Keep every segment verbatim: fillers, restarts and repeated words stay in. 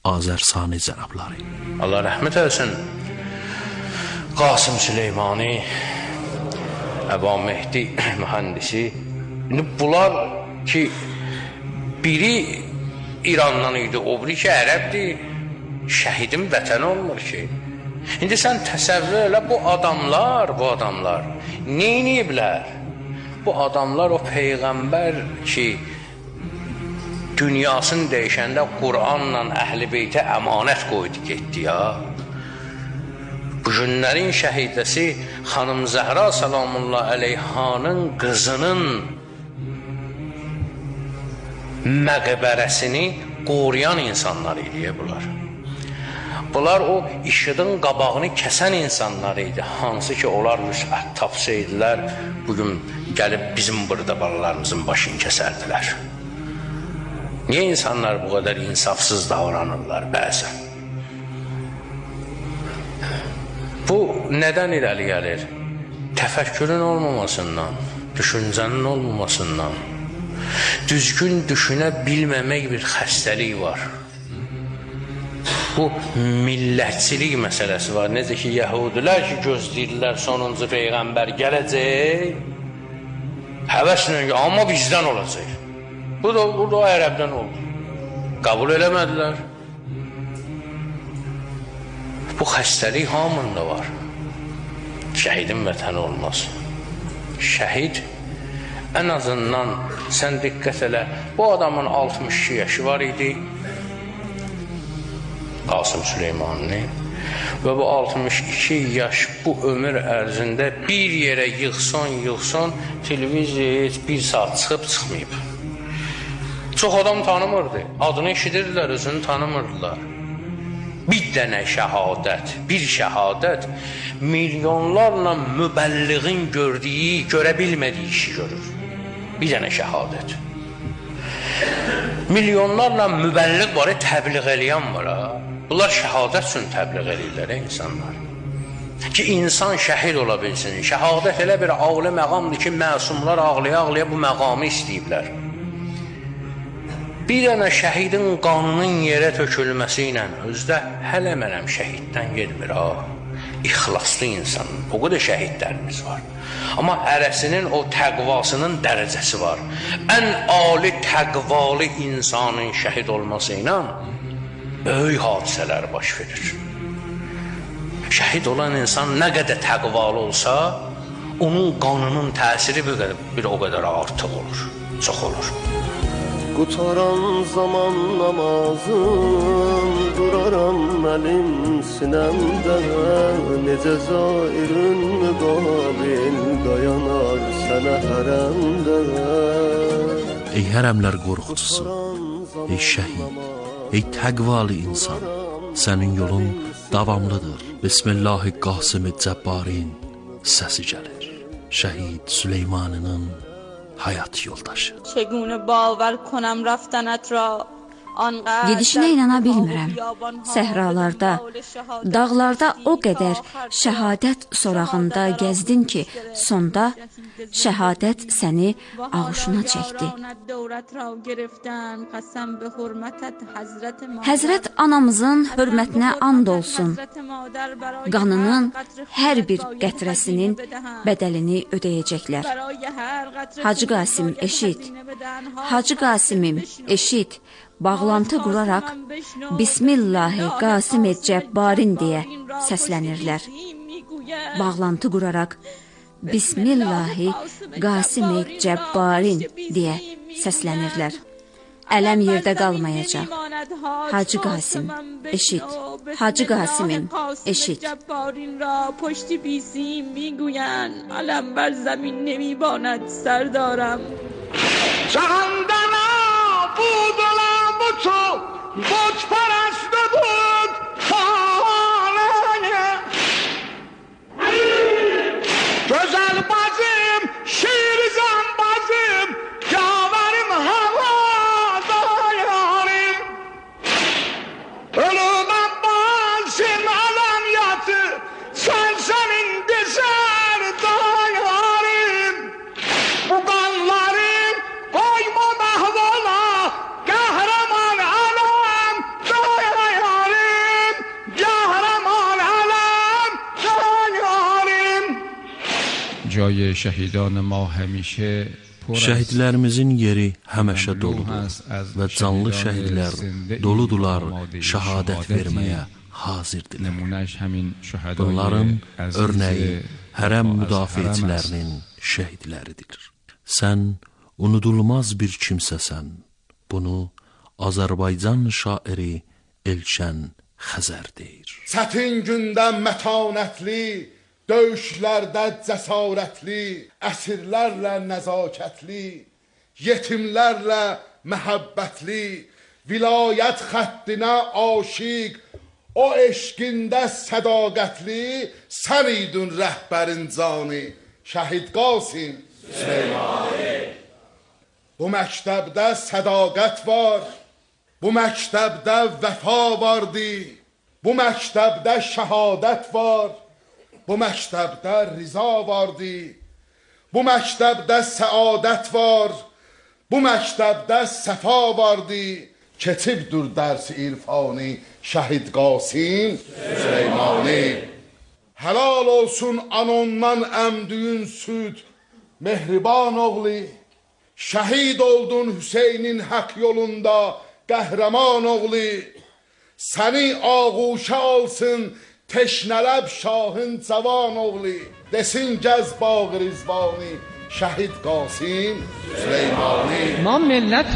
Azərsani cənabları. Allah rəhmət eləsin. Qasım Süleymani, Əba Mehdi mühəndisi. Bunlar ki, biri İrandan idi, o biri ki, ərəbdir. Şəhidin vətəni olmur ki. İndi sən təsəvvür elə, bu adamlar, bu adamlar neyniyiblər? Bu adamlar o Peyğəmbər ki, dünyasını dəyişəndə Qur'anla Əhl-i Beytə əmanət qoydu, getdi ya. Bu günlərin şəhidəsi xanım Zəhra salamullah əleyhanın qızının məqbərəsini qoruyan insanlar idi bunlar. Bunlar o işıdın qabağını kəsən insanlar idi. Hansı ki, onlar rüsət tapsaydılar, bugün gəlib bizim burada balalarımızın başını kəsərdilər. Niyə insanlar bu qədər insafsız davranırlar bəzən? Bu nədən irəli gəlir? Təfəkkürün olmamasından, düşüncənin olmamasından. Düzgün düşünə bilməmək bir xəstəlik var. Bu millətçilik məsələsi var. Necə ki, yəhudilər ki, gözləyirlər sonuncu Peyğəmbər gələcək, həvəslə ki, amma bizdən olacaq. Bu da, bu da ərəbdən oldu. Qəbul eləmədilər. Bu xəstəlik hamında var. Şəhidin vətəni olmaz. Şəhid, ən azından sən diqqət elə, bu adamın altmış iki yaşı var idi, Qasım Süleymanini, və bu altmış iki yaş bu ömür ərzində bir yerə yıxsan, yıxsan, televiziya bir saat çıxıb çıxmayıb. Çox adam tanımırdı, adını eşidirdilər, özünü tanımırdılar. Bir dənə şəhadət, bir şəhadət milyonlarla mübəlliğin gördüyü, görə bilmədiyi işi görür. Bir dənə şəhadət. Milyonlarla mübəlliğ var, təbliğ eləyən var ha. Bunlar şəhadət üçün təbliğ eləyirlər insanlar. Ki, insan şəhid ola bilsin. Şəhadət elə bir ağlı məqamdır ki, məsumlar ağlaya-ağlaya bu məqamı istəyiblər. Bir dənə şəhidin qanının yerə tökülməsi ilə özdə hələ mənəm şəhiddən gedmir ha. İxlaslı insanın, o qədər şəhidlərimiz var. Amma hərəsinin o təqvasının dərəcəsi var. Ən ali təqvalı insanın şəhid olması ilə böyük hadisələr baş verir. Şəhid olan insan nə qədər təqvalı olsa, onun qanının təsiri bir, qədər, bir o qədər artıq olur, çox olur. Qutaran zaman namazım, duraram əlim sinəmdə, necə zairün müqabil dayanar sənə hərəmdə. Ey hərəmlər qorxucusu, ey şəhid, ey təqvalı insan, sənin yolun davamlıdır. Bismillahi Qasım-ı Cəbbarin səsi gəlir. Şəhid Süleymanının hayat yoldaşı. چگونه باور کنم رفتنت را Gedişinə inana bilmirəm. Səhralarda, dağlarda o qədər şəhadət sorağında gəzdin ki, sonda şəhadət səni ağuşuna çəkdi. Həzrət anamızın hörmətinə and olsun. Qanının hər bir qətrəsinin bədəlini ödəyəcəklər. Hacı Qasim, eşit. Hacı Qasimim, eşit. Bağlantı quraraq Bismillahi Qasım-ı Cəbbarin deyə səslənirlər. Bağlantı quraraq Bismillahi Qasım-ı Cəbbarin deyə səslənirlər. Ələm yerdə qalmayacaq. Hacı Qasim, eşit. Hacı Qasimim, eşit. پشتی پیسی میگوین علم بر زمین نمیباند سردارم جهاندنا بود تو بود پرسته بود خانه güzel bazım şiir zambazım yavarım havada yarim ölümem bazım alan yatı sen senin dizer dayarim bu kanları koyma mahvola kahraman alam جای شهیدان ما همیشه Şəhidlərimizin yeri həmişə doludur və canlı şəhidlər doludular şəhadət verməyə hazirdirlər. Bunların örnəyi hərəm müdafiəçilərinin şəhidləridir. Sən unudulmaz bir kimsəsən. Bunu Azərbaycan şairi Elşən Xəzər deyir. Çətin gündə mətanətli, döyüşlərdə cəsarətli, əsirlərlə nəzakətli, yetimlərlə məhəbbətli, vilayət xəttinə aşiq, o eşqində sədaqətli, sən idin rəhbərin cani, şəhid Qasim Süleymani. Bu məktəbdə sədaqət var, bu məktəbdə vəfa vardı, bu məktəbdə şəhadət var, bu məktəbdə riza vardı, bu məktəbdə səadət var, bu məktəbdə səfa vardı, keçibdur dərs irfani şəhid Qasim Süleymani. Helal olsun anondan əmdüyün süd, mehriban oğli, şəhid oldun Hüseynin haq yolunda, qəhrəman oğli, səni ağuşa alsın, teşnələb şahın cavan oğli, desin gəz bağı rizvani, şəhid Qasim Süleymani. ما ملت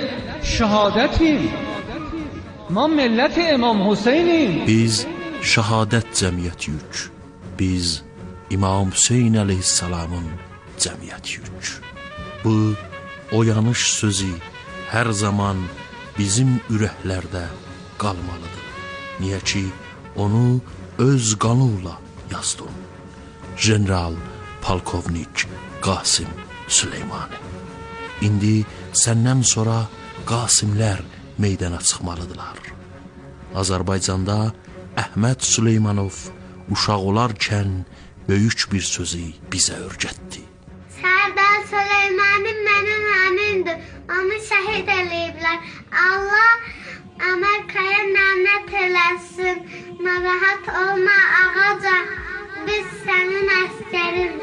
şəhadətim, ما ملت İmam Hüseynim. Biz şəhadət cəmiyyətiyik, biz İmam Hüseyn əleyhissalamın cəmiyyətiyik. Bu oyanış sözü hər zaman bizim ürəklərdə qalmalıdır. Niyə ki, onu öz qanıyla yazdım. General Polkovnik Qasim Süleymani. İndi səndən sonra Qasimlər meydana çıxmalıdırlar. Azərbaycanda Əhməd Süleymanov uşaq olarkən böyük bir sözü bizə öyrətdi. Sərdar Süleymanım mənim əmimdir, onu şəhid eləyiblər. Allah Amerikaya lənət eləsin, narahat olma ağaca, biz sənin əskərinik.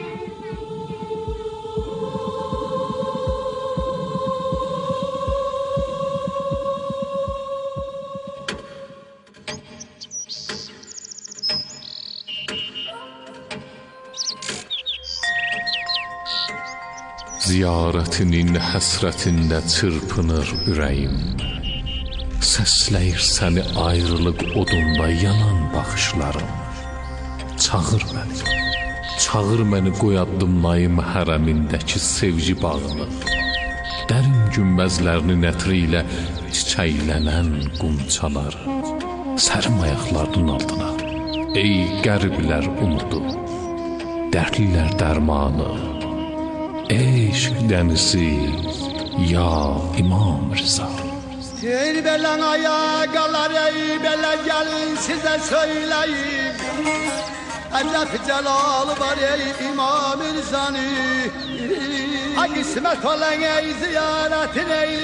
Ziyarətinin həsrətində çırpınır ürəyim. Səsləyir səni ayrılıq odunda yanan baxışlarım. Çağır məni, çağır məni qoyaddım Naim hərəmindəki sevgi bağını. Dərin günbəzlərinin ətri ilə çiçəklənən qunçaları. Sərim ayaqlarının altına, ey qəriblər umudu, dərdlilər dərmanı. Eşq dənizi, ya İmam Rıza. Ey belən ayaqlar, ey belə gəlin sizə söyləyim. Əcəb cəlalı var ey İmam Rızanı. Ha qismət olan ey ziyarətin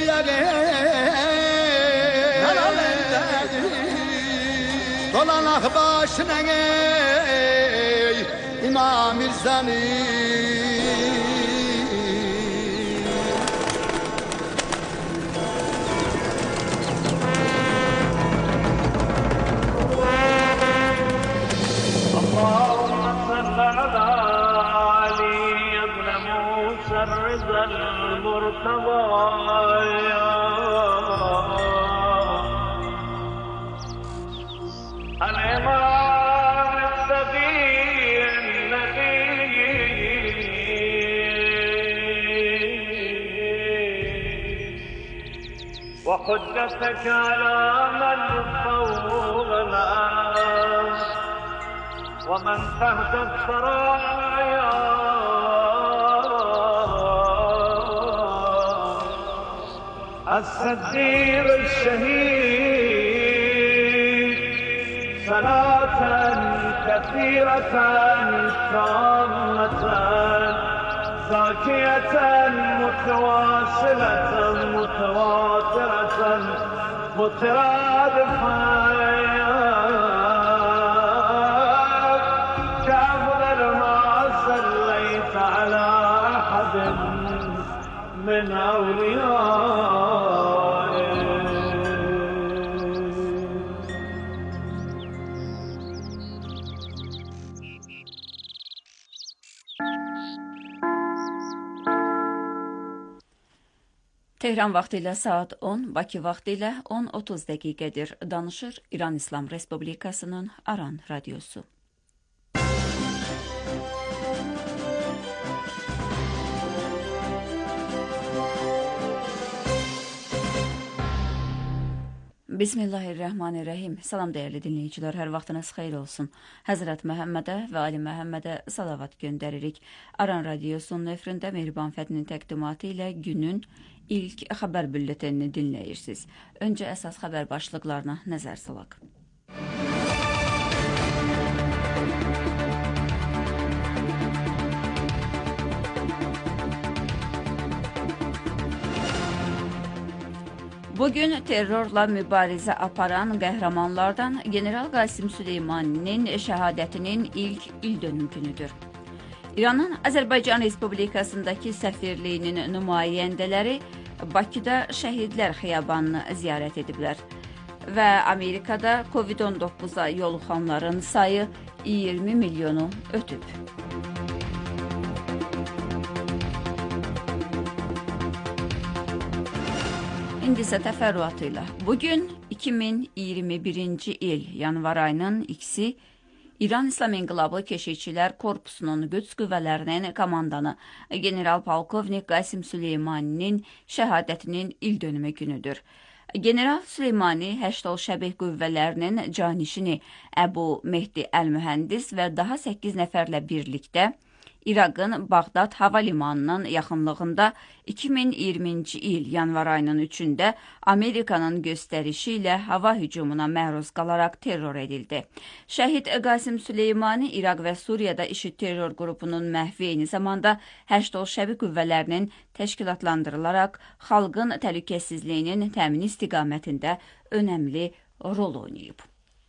eyləyək. Dolanaq başına ey İmam Rızanı. اللهم صل على علي ابن موسى الرضا المرتضى الإمام السبي النبي وحجتك على من فوق الأرض ومن تحت الثرايا الصديق الشهيد صلاة كثيرة تامة زاكية متواصلة متواترة مترادفة كأفضل ما صليت Tehran vaxtı ilə saat on, Bakı vaxtı ilə on otuz dəqiqədir. Danışır İran İslam Respublikasının Aran radiosu. Bismillahirrahmanirrahim. Salam dəyərli dinləyicilər, hər vaxtınız xeyir olsun. Həzrət Məhəmmədə və Ali Məhəmmədə salavat göndəririk. Aran radiosunun efrində Mehriban Fədinin təqdimatı ilə günün ilk xəbər bülletenini dinləyirsiniz. Öncə əsas xəbər başlıqlarına nəzər salaq. Bugün terrorla mübarizə aparan qəhrəmanlardan General Qasim Süleymaninin şəhadətinin ilk il dönüm günüdür. İranın Azərbaycan Respublikasındakı səfirliyinin nümayəndələri Bakıda Şəhidlər Xiyabanını ziyarət ediblər və Amerikada kovid on doqquza yoluxanların sayı iyirmi milyonu ötüb. İndi isə təfərrüatı ilə. Bugün iki min iyirmi birinci il yanvar ayının ikisi İran İslam İnqilabı Keşikçilər Korpusunun Qüds qüvvələrinin komandanı General Polkovnik Qasim Süleymaninin şəhadətinin il dönümü günüdür. General Süleymani Həştol Şəbih qüvvələrinin canişini Əbu Mehdi Əl-Mühəndis və daha səkkiz nəfərlə birlikdə İraqın Bağdad hava limanının yaxınlığında iki min iyirminci il yanvar ayının üçündə Amerikanın göstərişi ilə hava hücumuna məruz qalaraq terror edildi. Şəhid Qasim Süleymani İraq və Suriyada IŞİD terror qrupunun məhvi eyni zamanda Həştol Şəbih qüvvələrinin təşkilatlandırılaraq xalqın təhlükəsizliyinin təmini istiqamətində önəmli rol oynayıb.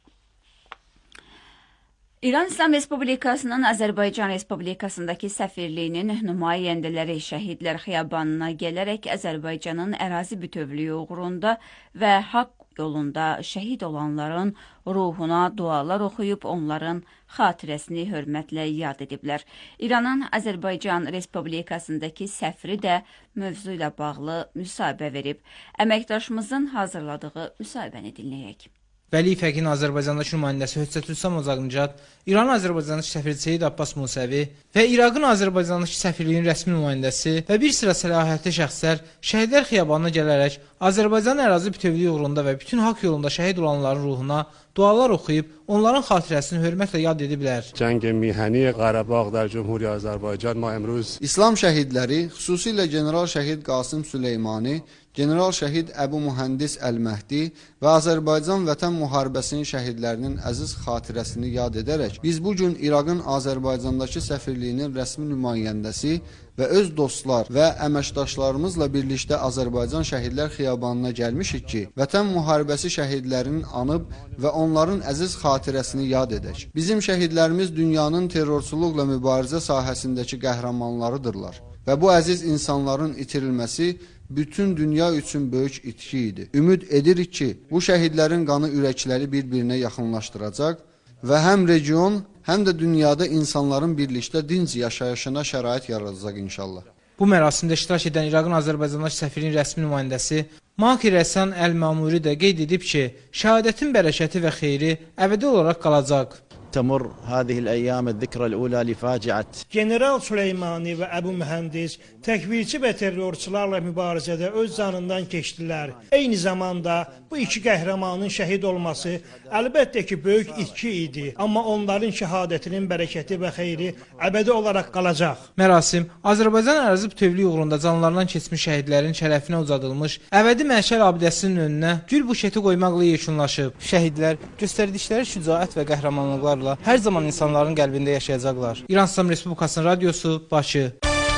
İran İslam Respublikasının Azərbaycan Respublikasındakı səfirliyinin nümayəndələri Şəhidlər Xiyabanına gələrək Azərbaycanın ərazi bütövlüyü uğrunda və haqq yolunda şəhid olanların ruhuna dualar oxuyub onların xatirəsini hörmətlə yad ediblər. İranın Azərbaycan Respublikasındakı səfiri də mövzu ilə bağlı müsahibə verib. Əməkdaşımızın hazırladığı müsahibəni dinləyək. Vəli İfəqin Azərbaycandakı nümayəndəsi Höccət Hüsam Ozaqnicad, İranın Azərbaycandakı səfiri Seyid Abbas Musəvi və İraqın Azərbaycandakı səfirliyin rəsmi nümayəndəsi və bir sıra səlahiyyətli şəxslər Şəhidlər Xiyabanına gələrək Azərbaycanın ərazi bütövlüyü uğrunda və bütün haqq yolunda şəhid olanların ruhuna dualar oxuyub onların xatirəsini hörmətlə yad ediblər. Cəng mihəni Qarabağ در جمهوری آذربایجان ما امروز İslam şəhidləri, xüsusilə General Şəhid Qasim Süleymani, General Şəhid Əbu Mühəndis Əl-Məhdi və Azərbaycan Vətən Müharibəsinin şəhidlərinin əziz xatirəsini yad edərək, biz bugün İraqın Azərbaycandakı səfirliyinin rəsmi nümayəndəsi və öz dostlar və əməkdaşlarımızla birlikdə Azərbaycan Şəhidlər Xiyabanına gəlmişik ki, Vətən Müharibəsi şəhidlərinin anıb və onların əziz xatirəsini yad edək. Bizim şəhidlərimiz dünyanın terrorçuluqla mübarizə sahəsindəki qəhrəmanlarıdırlar və bu əziz insanların itirilməsi bütün dünya üçün böyük itki idi. Ümid edirik ki, bu şəhidlərin qanı ürəkləri bir-birinə yaxınlaşdıracaq və həm region, həm də dünyada insanların birlikdə dinc yaşayışına şərait yaradacaq inşallah. Bu mərasimdə iştirak edən İraqın Azərbaycandakı səfirliyin rəsmi nümayəndəsi Maki Rəsan Əl-Mamuri də qeyd edib ki, şəhadətin bərəkəti və xeyri əbədi olaraq qalacaq. تمر هذه الأيام الذكرى الأولى لفاجعة General Süleymani və Əbu Mühəndis təkvirçi və terrorçularla mübarizədə öz canından keçdilər. Eyni zamanda bu iki qəhrəmanın şəhid olması əlbəttə ki, böyük itki idi. Amma onların şəhadətinin bərəkəti və xeyri əbədi olaraq qalacaq. Mərasim Azərbaycan ərazi bütövlüyü uğrunda canlarından keçmiş şəhidlərin şərəfinə uzadılmış əbədi məşəl abidəsinin önünə gül buketi qoymaqla yekunlaşıb. Şəhidlər göstərdikləri şücaət və qəhrəmanlıqlarla hər zaman insanların qəlbində yaşayacaqlar. İran İslam Respublikasının radiosu, Bakı.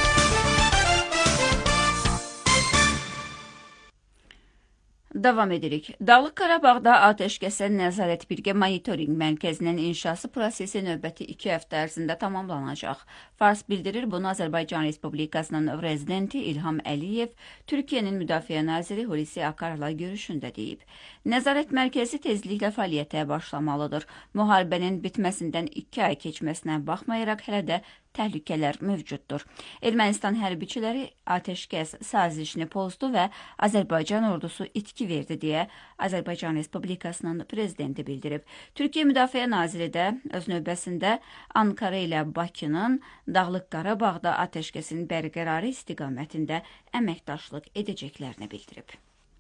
Davam edirik. Dağlıq Qarabağda atəşkəsə nəzarət birgə monitoring mərkəzinin inşası prosesi növbəti iki həftə ərzində tamamlanacaq. Fars bildirir, bunu Azərbaycan Respublikasının prezidenti İlham Əliyev Türkiyənin Müdafiə naziri Hulusi Akarla görüşündə deyib. Nəzarət mərkəzi tezliklə fəaliyyətə başlamalıdır. Müharibənin bitməsindən iki ay keçməsinə baxmayaraq hələ də təhlükələr mövcuddur. Ermənistan hərbiçiləri atəşkəs sazişini pozdu və Azərbaycan ordusu itki verdi deyə Azərbaycan Respublikasının prezidenti bildirib. Türkiyə Müdafiə Naziri də öz növbəsində Ankara ilə Bakının Dağlıq Qarabağda atəşkəsin bərqərarı istiqamətində əməkdaşlıq edəcəklərini bildirib.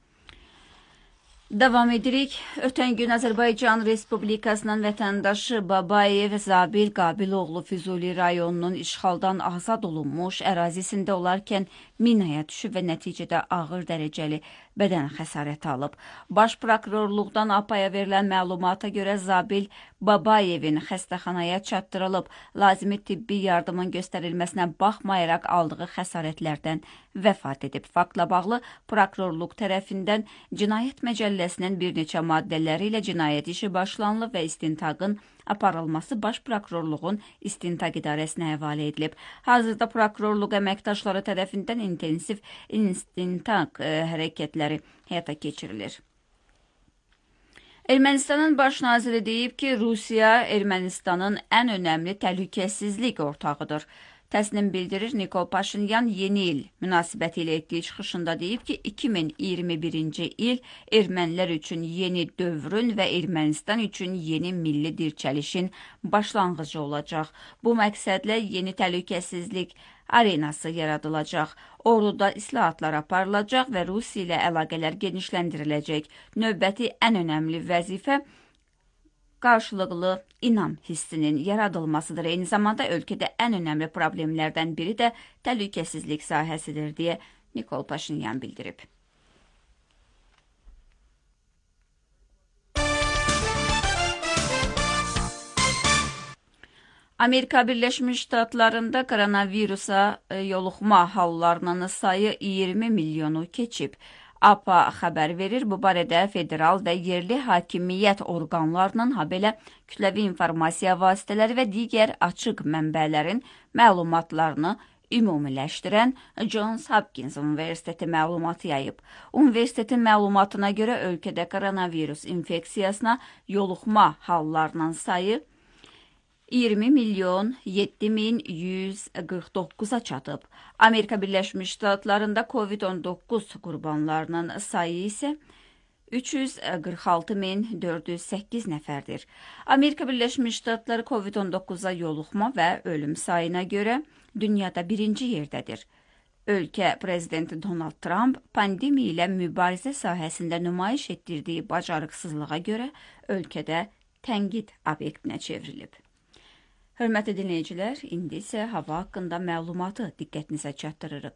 Davam edirik. Ötən gün Azərbaycan Respublikasının vətəndaşı Babayev Zabil Qabiloğlu Füzuli rayonunun işğaldan azad olunmuş ərazisində olarkən minaya düşüb və nəticədə ağır dərəcəli bədən xəsarəti alıb. Baş prokurorluqdan A P A-ya verilən məlumata görə Zabil Babayevin xəstəxanaya çatdırılıb. Lazımi tibbi yardımın göstərilməsinə baxmayaraq aldığı xəsarətlərdən vəfat edib. Faktla bağlı prokurorluq tərəfindən Cinayət Məcəlləsinin bir neçə maddələri ilə cinayət işi başlanılıb və istintaqın aparılması Baş Prokurorluğun istintaq idarəsinə həvalə edilib. Hazırda prokurorluq əməkdaşları tərəfindən intensiv istintaq e, hərəkətləri həyata keçirilir. Ermənistanın baş naziri deyib ki, Rusiya Ermənistanın ən önəmli təhlükəsizlik ortağıdır. Təsnim bildirir Nikol Paşinyan yeni il münasibəti ilə etdiyi çıxışında deyib ki, iki min iyirmi birinci il ermənilər üçün yeni dövrün və Ermənistan üçün yeni milli dirçəlişin başlanğıcı olacaq. Bu məqsədlə yeni təhlükəsizlik arenası yaradılacaq. Orduda islahatlar aparılacaq və Rusiya ilə əlaqələr genişləndiriləcək. Növbəti ən önəmli vəzifə qarşılıqlı inam hissinin yaradılmasıdır. Eyni zamanda ölkədə ən önəmli problemlərdən biri də təhlükəsizlik sahəsidir deyə Nikol Paşinyan bildirib. Amerika Birləşmiş Ştatlarında koronavirusa yoluxma hallarının sayı iyirmi milyonu keçib. A P A xəbər verir. Bu barədə federal və yerli hakimiyyət orqanlarının, habelə kütləvi informasiya vasitələri və digər açıq mənbələrin məlumatlarını ümumiləşdirən Johns Hopkins Universiteti məlumatı yayıb. Universitetin məlumatına görə ölkədə koronavirus infeksiyasına yoluxma hallarının sayı iyirmi milyon yeddi min yüz qırx doqquza çatıb. Amerika Birləşmiş Ştatlarında COVID on doqquz qurbanlarının sayı isə üç yüz qırx altı min dörd yüz səkkiz nəfərdir. Amerika Birləşmiş Ştatları COVID on doqquza yoluxma və ölüm sayına görə dünyada birinci yerdədir. Ölkə prezidenti Donald Trump pandemiya ilə mübarizə sahəsində nümayiş etdirdiyi bacarıqsızlığa görə ölkədə tənqid obyektinə çevrilib. Hörmətli dinləyicilər, indi isə hava haqqında məlumatı diqqətinizə çatdırırıq.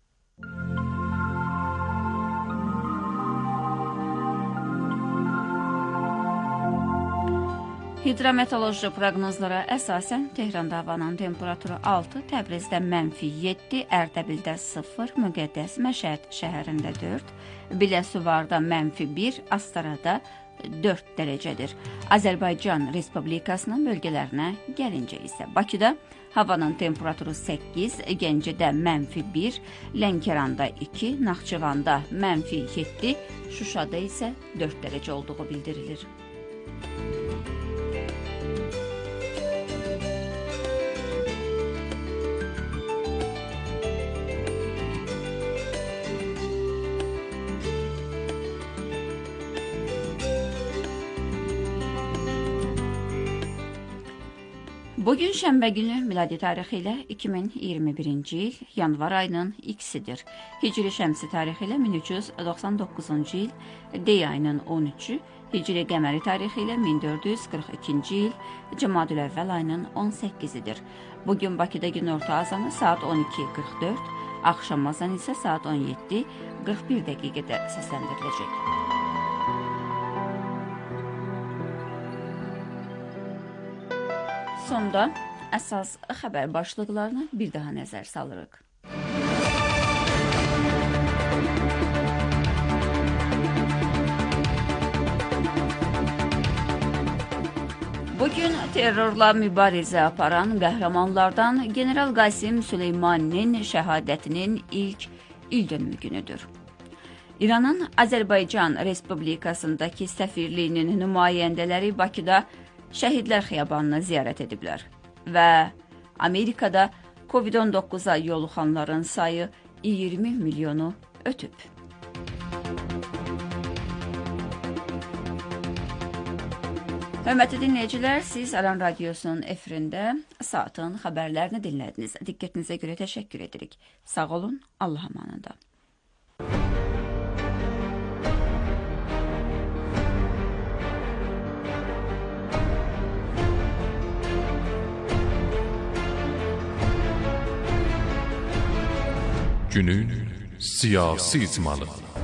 Hidrometeoroloji proqnozlara əsasən Tehranda havanın temperaturu altı, Təbrizdə mənfi yeddi, Ərdəbildə sıfır, Müqəddəs Məşəd şəhərində dörd, Biləsuvarda mənfi bir, Astarada dörd dərəcədir. Azərbaycan Respublikasının bölgələrinə gəlincə isə Bakıda havanın temperaturu səkkiz, Gəncədə mənfi bir, Lənkəranda iki, Naxçıvanda mənfi yeddi, Şuşada isə dörd dərəcə olduğu bildirilir. Bugün şənbə günü miladi tarixi ilə iki min iyirmi birinci il yanvar ayının ikisidir. Hicri şəmsi tarixi ilə min üç yüz doxsan doqquzuncu il, Dey ayının on üçü, Hicri qəməri tarixi ilə min dörd yüz qırx ikinci il, Cəmadül əvvəl ayının on səkkizidir. Bugün Bakıda gün orta azanı saat on iki qırx dörd, axşam azanı isə saat on yeddi qırx bir dəqiqədə səsləndiriləcək. Sonda əsas xəbər başlıqlarını bir daha nəzər salırıq. Bugün terrorla mübarizə aparan qəhrəmanlardan General Qasim Süleymaninin şəhadətinin ilk ildönümü günüdür. İranın Azərbaycan Respublikasındakı səfirliyinin nümayəndələri Bakıda Şəhidlər Xiyabanını ziyarət ediblər və Amerikada Covid on doqquza yoluxanların sayı iyirmi milyonu ötüb. Hörmətli dinləyicilər, siz Aran Radiosunun efirində saatın xəbərlərini dinlədiniz. Diqqətinizə görə təşəkkür edirik. Sağ olun, Allah amanında. Günün siyasi icmalı.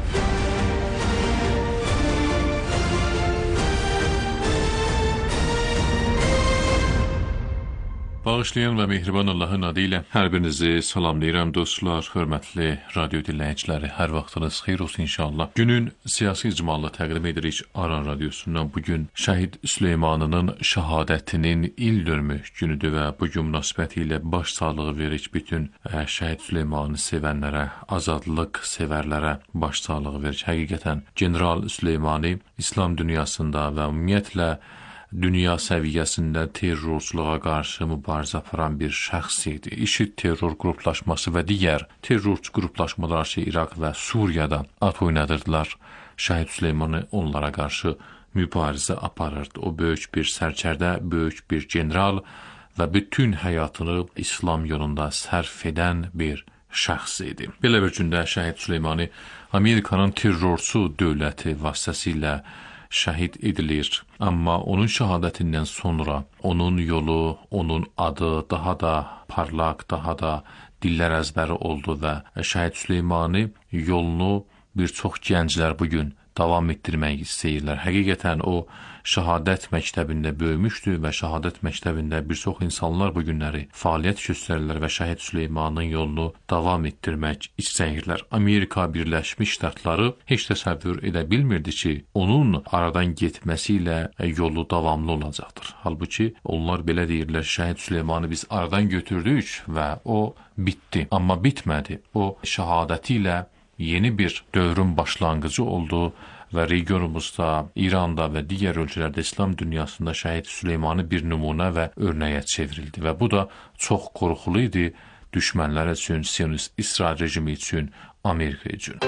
Bağışlayan və mehriban Allahın adı ilə hər birinizi salamlayıram dostlar, hörmətli radio dinləyiciləri, hər vaxtınız xeyir olsun inşallah. Günün siyasi icmalını təqdim edirik Aran Radiosundan. Bugün Şəhid Süleymanının şəhadətinin il dönümü günüdür və bu gün münasibəti ilə baş sağlığı veririk bütün Şəhid Süleymanı sevənlərə, azadlıq sevərlərə baş sağlığı veririk. Həqiqətən General Süleymani İslam dünyasında və ümumiyyətlə dünya səviyyəsində terrorçuluğa qarşı mübarizə aparan bir şəxs idi. İŞİD terror qruplaşması və digər terrorçu qruplaşmalar ki, İraq və Suriyada at oynadırdılar. Şəhid Süleymanı onlara qarşı mübarizə aparırdı. O böyük bir sərkərdə, böyük bir general və bütün həyatını İslam yolunda sərf edən bir şəxs idi. Belə bir gündə Şəhid Süleymanı Amerikanın terrorçu dövləti vasitəsilə şəhid edilir. Amma onun şəhadətindən sonra onun yolu, onun adı daha da parlaq, daha da dillər əzbəri oldu və Şəhid Süleymanı yolunu bir çox gənclər bugün davam etdirmək istəyirlər. Həqiqətən o şəhadət məktəbində böyümüşdü və şəhadət məktəbində bir çox insanlar bu günləri fəaliyyət göstərirlər və Şəhid Süleymanın yolunu davam etdirmək istəyirlər. Amerika Birləşmiş Ştatları heç təsəvvür edə bilmirdi ki, onun aradan getməsi ilə yolu davamlı olacaqdır. Halbuki onlar belə deyirlər, Şəhid Süleymanı biz aradan götürdük və o bitdi. Amma bitmədi. O şəhadəti ilə yeni bir dövrün başlanğıcı oldu və regionumuzda, İranda və digər ölkələrdə İslam dünyasında Şəhid Süleymanı bir nümunə və örnəyə çevrildi və bu da çox qorxulu idi düşmənlər üçün, Siyonist İsrail rejimi üçün, Amerika üçün.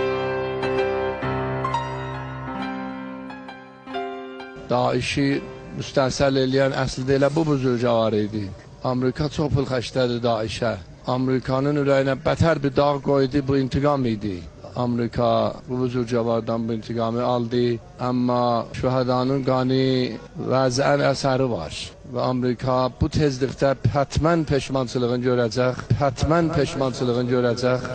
DAEŞi müstəsəl eləyən əslində elə bu buzurcavar idi. Amerika çox pul xərclədi DAEŞə. Amerikanın ürəyinə bətər bir dağ qoydu, bu intiqam idi. Amerika bu buzurcavardan bu intiqamı aldı, amma şühədanın qanı vəzən əsəri var. Və Amerika bu tezlikdə hətmən peşmançılığını görəcək, hətmən peşmançılığını görəcək.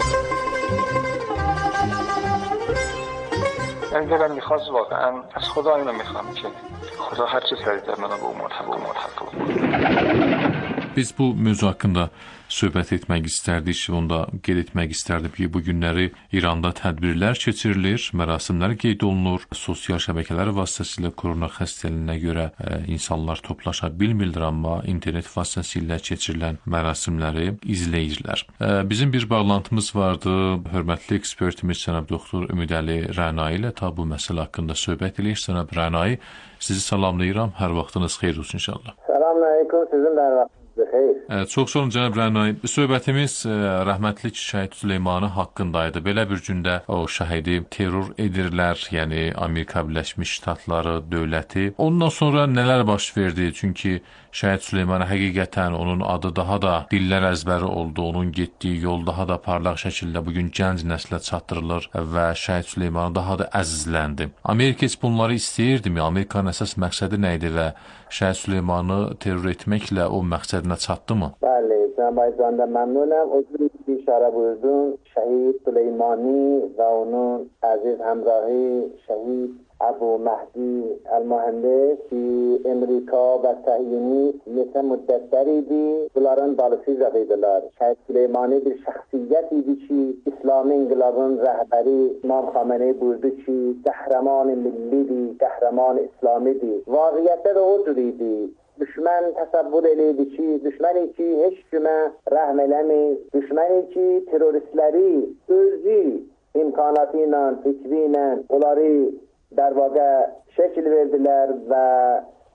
من دلم میخواست واقعا از خدا اینو میخوام که خدا هر چی سریعتر منو به امور حق و امور حق Biz bu mövzu haqqında söhbət etmək istərdik, onda qeyd etmək istərdim ki, bu günləri İranda tədbirlər keçirilir, mərasimlər qeyd olunur, sosial şəbəkələr vasitəsilə korona xəstəliyinə görə e, insanlar toplaşa bilmirlər, amma internet vasitəsilə keçirilən mərasimləri izləyirlər. E, bizim bir bağlantımız vardı, hörmətli ekspertimiz cənab doktor Ümidəli Rənai ilə ta bu məsələ haqqında söhbət edirik. Cənab Rənai, sizi salamlayıram, hər vaxtınız xeyir olsun inşallah. Salamünaleyküm, sizin də hər vaxtınız. Ə, çox sağ olun cənab Rənai. Söhbətimiz ə, rəhmətlik Şəhid Süleymanı haqqındaydı. Belə bir gündə o şəhidi terror edirlər, yəni Amerika Birləşmiş Ştatları dövləti. Ondan sonra nələr baş verdi? Çünki Şəhid Süleymanı həqiqətən onun adı daha da dillər əzbəri oldu. Onun getdiyi yol daha da parlaq şəkildə bugün gənc nəslə çatdırılır və Şəhid Süleymanı daha da əzizləndi. Amerika heç bunları istəyirdimi? Amerikanın əsas məqsədi nə idi və Şəhid Süleymanı terror etməklə o məqsədinə çatdımı? Bəli, cənab Ayzanda məmnunam. O cür ki, işarə buyurdun, Şəhid Süleymani və onun əziz həmrahı Şəhid Əbu Məhdi Əl-Mühəndis ki, Amerika və Səhyunist neçə müddətlər idi, bunların balısı idilər. Şəhid Süleymani bir şəxsiyyət idi ki, İslami inqilabın rəhbəri İmam Xamenei buyurdu ki, qəhrəman-ı millidir, qəhrəman İslamidir. Vaqiyyətdə də o cür idi. Düşmən təsəvvür eləyirdi ki, düşməni ki, heç kimə rəhm eləmir, düşməni ki, teröristləri özü imkanatı ilə, fikri ilə onları در واقع şəkil verdilər və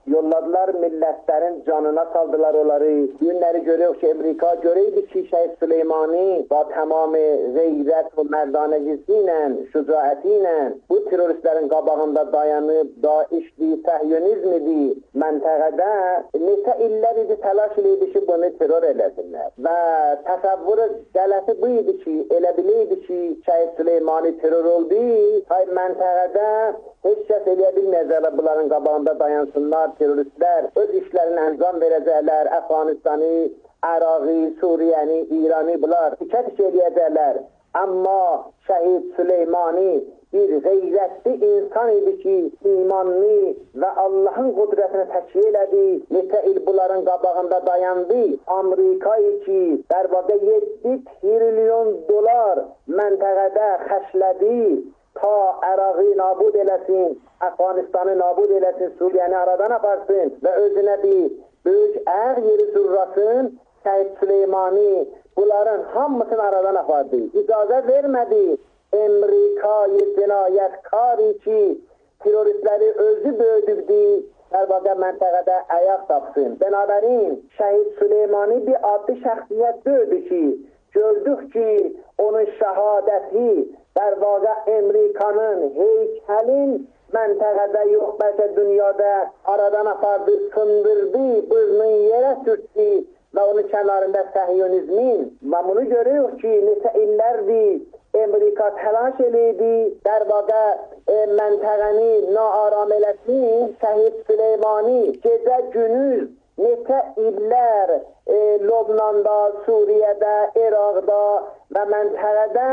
yolladılar, millətlərin canına saldılar onları. Günləri görüyoruz ki, Amerika göreydi ki, Şəhid Süleymani və tamamı qeyrət və mərdanəgisi ilə, şücaəti ilə bu teröristlərin qabağında dayanıb, daişli, səhyonizmidi məntəqədə neçə illər idi təlaş eləydi ki, bunu terör eləsinlər. Və təsəvvürü qələti bu idi ki, elə biləydi ki, Şəhid Süleymani terör oldu, hay məntəqədə heç kəs eləyə bilməyəcəklər, bunların qabağında dayansınlar, teröristlər öz işlərini əncam verəcəklər, Əfqanistanı, Əraqı, Suriyəni, İranı bunlar dikət eləyəcəklər. Amma Şəhid Süleymani bir qeyrətli insan idi ki, imanlı və Allahın qudrətini təkviyə elədi. Neçə il bunların qabağında dayandı. Amerika ki, dərvada yeddi trilyon dolar məntəqədə xərclədi ta Əraqı nabud eləsin, Əfqanistanı nabud eləsin, Suriyəni aradan aparsın və özünə bir böyük əğ yeri zurrasın. Şəhid Süleymani bunların hamısını aradan apardı. İcazə vermədi. Amerika'yı cinayətkari ki, teröristləri özü böldürdü, dərvada məntəqədə ayaq tapsın. Binabərin, Şəhid Süleymani bir adlı şəxsiyyət dördü ki, gördük ki, onun şəhadəti dərvada Amerikanın heykəlin məntəqədə yox, bəlkə dünyada aradan apardı, sındırdı, bızını yerə sürtdü və onun kənarında səhyonizmin. Və bunu görüyoruz ki, neçə illərdir Amerika təlaş eləydi, dərvada e, məntəqəni naaram eləsin. Şəhid Süleymani gecə günüz neçə illər e, Lobnanda, Suriyədə, İraqda və məntəqədə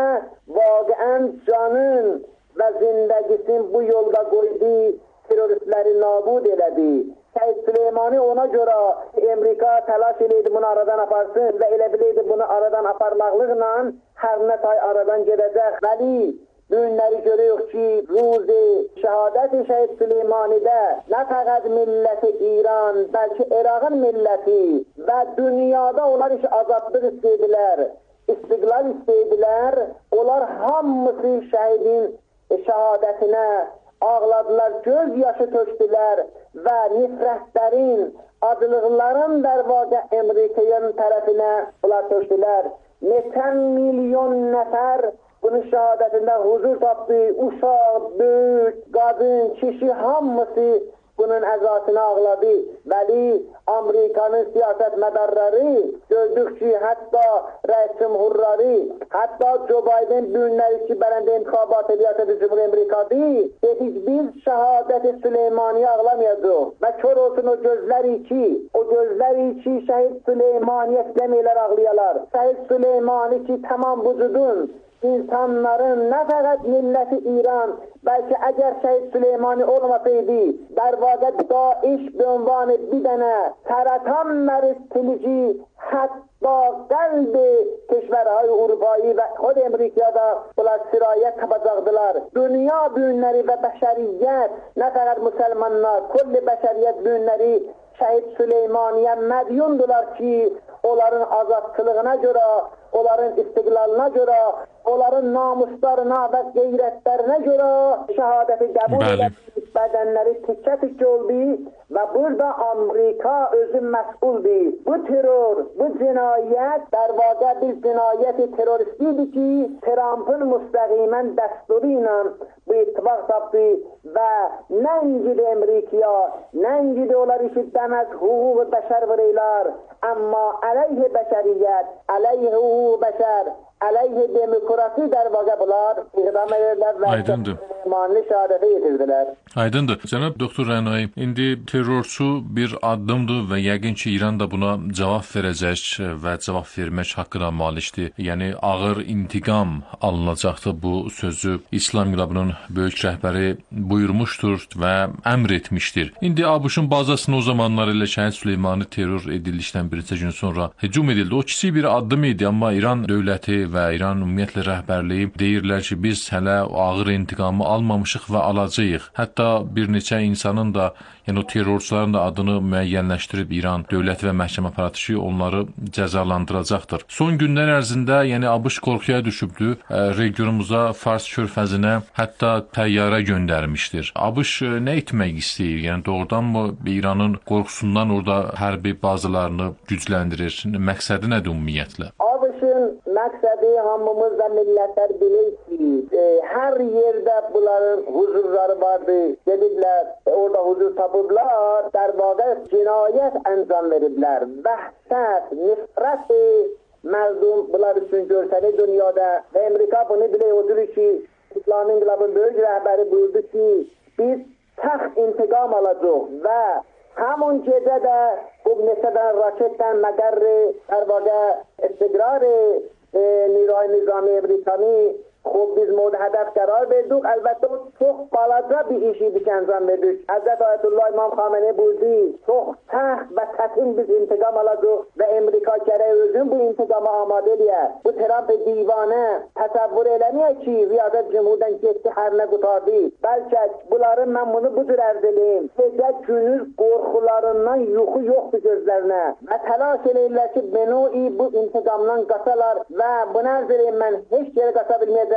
vaqəən canın və zindəgisin bu yolda qoydu, teröristləri nabud elədi. Şəhid Süleymani ona görə Amerika təlaş eləydi bunu aradan aparsın və elə biləydi bunu aradan aparmaqlıqla hər nə tay aradan gedəcək. Vəli günləri görüyoruz ki, ruzi şəhadət-i Şəhid Süleymani'də nə fəqət milləti İran, bəlkə İraqın milləti və dünyada onlar iş azadlıq istədilər, istiqlal istədilər. Onlar hamısı şəhidin şəhadətinə ağladılar, göz yaşı tökdülər və nifrətlərin, acılıqların dərvacə Amerikanın tərəfinə bunlar tökdülər. Neçə milyon nəfər bunun şəhadətində huzur tapdı, uşaq, böyük, qadın, kişi hamısı bunun əzasını ağladı. Vəli Amerikanın siyasət mədarları gördük ki, hətta rəis cümhurları, hətta Joe Biden günləri ki, bələndə intixabat ediyyatı Cumhur Amerikadır, dedik biz şəhadət-i Süleymani'yi ağlamayacaq və kör olsun o gözləri ki, o gözləri ki, Şəhid Süleymani'yə istəməylər ağlayalar. Şəhid Süleymani ki, tamam vücudun, insanların nə fəqət milləti İran, bəlkə əgər Şəhid Süleymani olmasaydı, dərvada Daesh bönvanı bir dənə səratan məristilici, hətta qəlbi keşvərhay Urubayı və xod Amerikada bunlar sirayət tapacaqdılar. Dünya bugünləri və bəşəriyyət, nə fəqət müsəlmanlar, kulli bəşəriyyət bugünləri Şəhid Süleymaniyə mədyundular ki, onların azadçılığına görə, onların istiqlalına görə, onların namuslarına və qeyrətlərinə görə şəhadəti qəbul edilmiş, bədənləri tikə-tikə oldu və burada Amerika özü məsuldur. Bu terör, bu cinayət dərvacə bir cinayəti teröristlidir ki, Trump'ın müstəqimən dəsturu ilə bu ittifaq tapdı və nəngidi Amerikaya, nəngidi onlar işi deməz hüquq-u bəşər vuruylar, amma əleyhi bəşəriyyət, əleyhi hüquq-u bəşər, əleyhi demokrasi dərvacə bunlar iqdam edirlər və Süleymani şəhadətə yetirdilər. Aydındır. Cənab Doktor Rənai, indi terrorçu bir addımdır və yəqin ki, İran da buna cavab verəcək və cavab vermək haqqına malikdir. Yəni, ağır intiqam alınacaqdır bu sözü İslam İnqilabının böyük rəhbəri buyurmuşdur və əmr etmişdir. İndi ABŞ-ın bazasını o zamanlar elə Şəhid Süleymani terror edildikdən bir neçə gün sonra hücum edildi. O kiçik bir addım idi, amma İran dövləti və İran ümumiyyətlə rəhbərliyi deyirlər ki, biz hələ ağır intiqamı almamışıq və alacağıq. Hətta bir neçə insanın da, yəni o terrorçuların da adını müəyyənləşdirib İran dövlət və məhkəmə aparatı ki, onları cəzalandıracaqdır. Son günlər ərzində, yəni ABŞ qorxuya düşübdür, regionumuza, Fars körfəzinə hətta təyyarə göndərmişdir. ABŞ nə etmək istəyir? Yəni doğrudanmı İranın qorxusundan orada hərbi bazalarını gücləndirir? Məqsədi nədir ümumiyyətlə? ABŞ-ın məqsədi hamımız da millətlər bilir ki, e, hər yerdə bunların huzurları vardı. Gediblər, e, orada huzur tapıblar, در واقع cinayət əncam veriblər. Vəhşət, nifrət məzdum bunlar üçün görsəli dünyada və Amerika bunu bilə oturur ki, İslam İnqilabın böyük rəhbəri buyurdu ki, biz səx intiqam alacaq və همون gecə də bu neçədən raketdən məqər در واقع استقرار نیروهای نظامی امریکایی خب biz mورد هدف قرار verdik. Elbette çok balaca bir işi biz انجام verdik. Hazreti Ayetullah İmam Xamenei buyurdu, çok səx və çətin biz intiqam alacaq və Amerika gərək özün bu intiqama amadə eləyə. Bu Trump divanə təsəvvür eləməyə ki, riyazət cümhurdan getdi, hər nə qutardı. Bəlkə bunların mən bunu bu cür ərz eləyim. Gecə günüz qorxularından yuxu yoxdur gözlərinə və təlaş eləyirlər ki, beno'i bu intiqamdan qaçalar və bunu ərz eləyim mən heç yerə qaça bilməyəcək.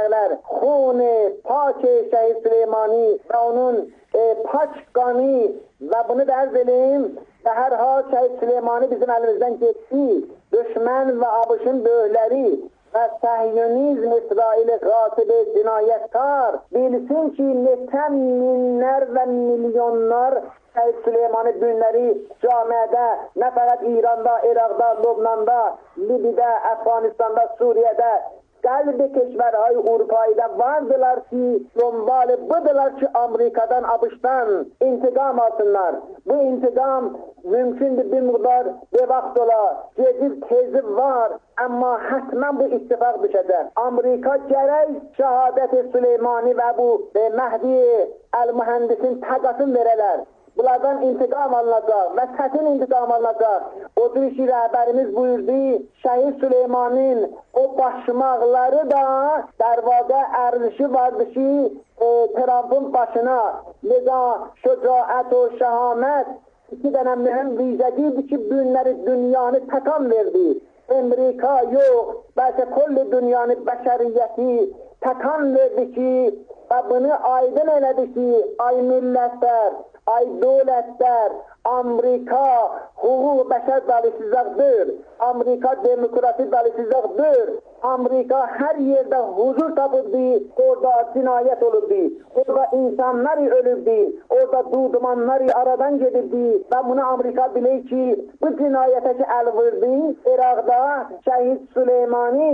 خون پاک شهید سلیمانی و onun e, paç qanı və bunu da ərz edeyim və hər hal şəhid Süleymani bizim əlimizdən getdi. Düşmən və ABŞ-ın böyükləri və səhyonizm İsraili qatibi cinayətkar bilsin ki, neçə minlər və milyonlar şəhid Süleymani günləri camiədə, nə fəqət İranda, İraqda, Lübnanda, Libidə, Əfqanistanda, Suriyədə قلب کشورهای اروپایی da vardılar ki دنبال budular ki Amerika'dan, ABŞ'tan intikam alsınlar. Bu intikam mümkündür bir miqdar bir vaxt ola. Gecib tezi var ama hatmen bu ittifak düşecek. Amerika gerek şehadeti Süleymani ve bu e, Mehdi el-Mühendisin takasını vereler. Bunlardan intikam alınacaq və çətin intikam alınacaq. Odur ki, rəhbərimiz buyurdu, Şəhid Süleymanın o başmaqları da dərvada ərzişi vardı ki, e, Trump'ın başına nida, şücaət o şəhamət iki dənə mühüm vizəqiydi ki, günləri dünyanı təkan verdi. Amerika yox, bəlkə kulli dünyanı bəşəriyyəti təkan verdi ki, və bunu aydın elədi ki, ay millətlər, ay dövlətlər, Amerika hüquq bəşər dalırsızlıqdır, Amerika demokrasi dalırsızlıqdır, Amerika hər yerdə huzur tapırdı, orada cinayət olurdu, orada insanlar ölürdü, orada dudumanlar aradan gedirdi və bunu Amerika bilir ki, bu cinayətə ki əl vurdu, İraqda Şəhid Süleymani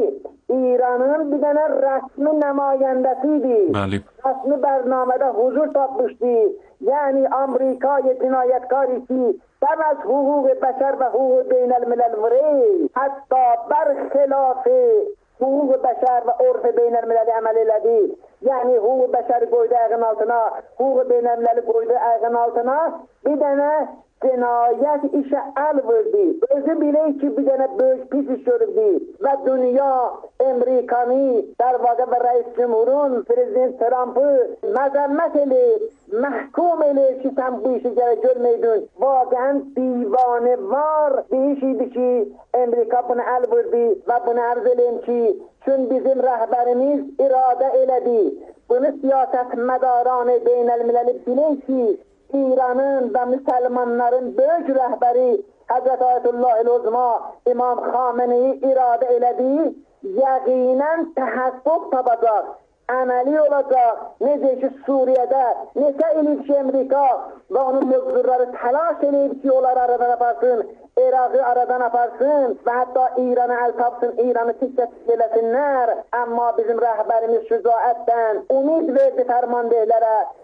İranın bir dənə rəsmi nümayəndəsiydi. Bəli. Rəsmi bərnamədə huzur tapmışdı. Yəni Amerika'yı cinayətkari ki, bəməz hüquq bəşər və hüquq beynəlmiləl vurey, hətta bərxilafı hüquq bəşər və orf beynəlmiləli əməl elədi. Yəni hüquq bəşəri qoydu ayağın altına, hüquq beynəlmiləli qoydu ayağın altına, bir dənə cinayət işə əl verdi. Özü bilir ki, bir dənə böyük pis iş görübdi və dünya Amerikanı, در واقع və rəis cumhurun, prezident Trump'ı məzəmmət eləyir, məhkum eləyir ki, sən bu işi gərək görməydin. Vaqən divanə var bir iş idi ki, Amerika bunu əl verdi və bunu ərz eləyim ki, çün bizim rəhbərimiz iradə elədi. Bunu siyasət mədaranı beynəlmiləli bilir ki, İranın və müsəlmanların böyük rəhbəri Həzrət Ayətullah el-Uzma İmam Xameneyi iradə elədi, yəqinən təhəqqüq tapacaq, əməli olacaq. Necə ki Suriyədə neçə ilib ki Amerika və onun muzurları təlaş eləyib ki, onlar aradan aparsın, İrağı aradan aparsın və hətta İranı əl tapsın, İranı tikə-tikə eləsinlər. Amma bizim rəhbərimiz şücaətdən ümid verdi fərmandehlərə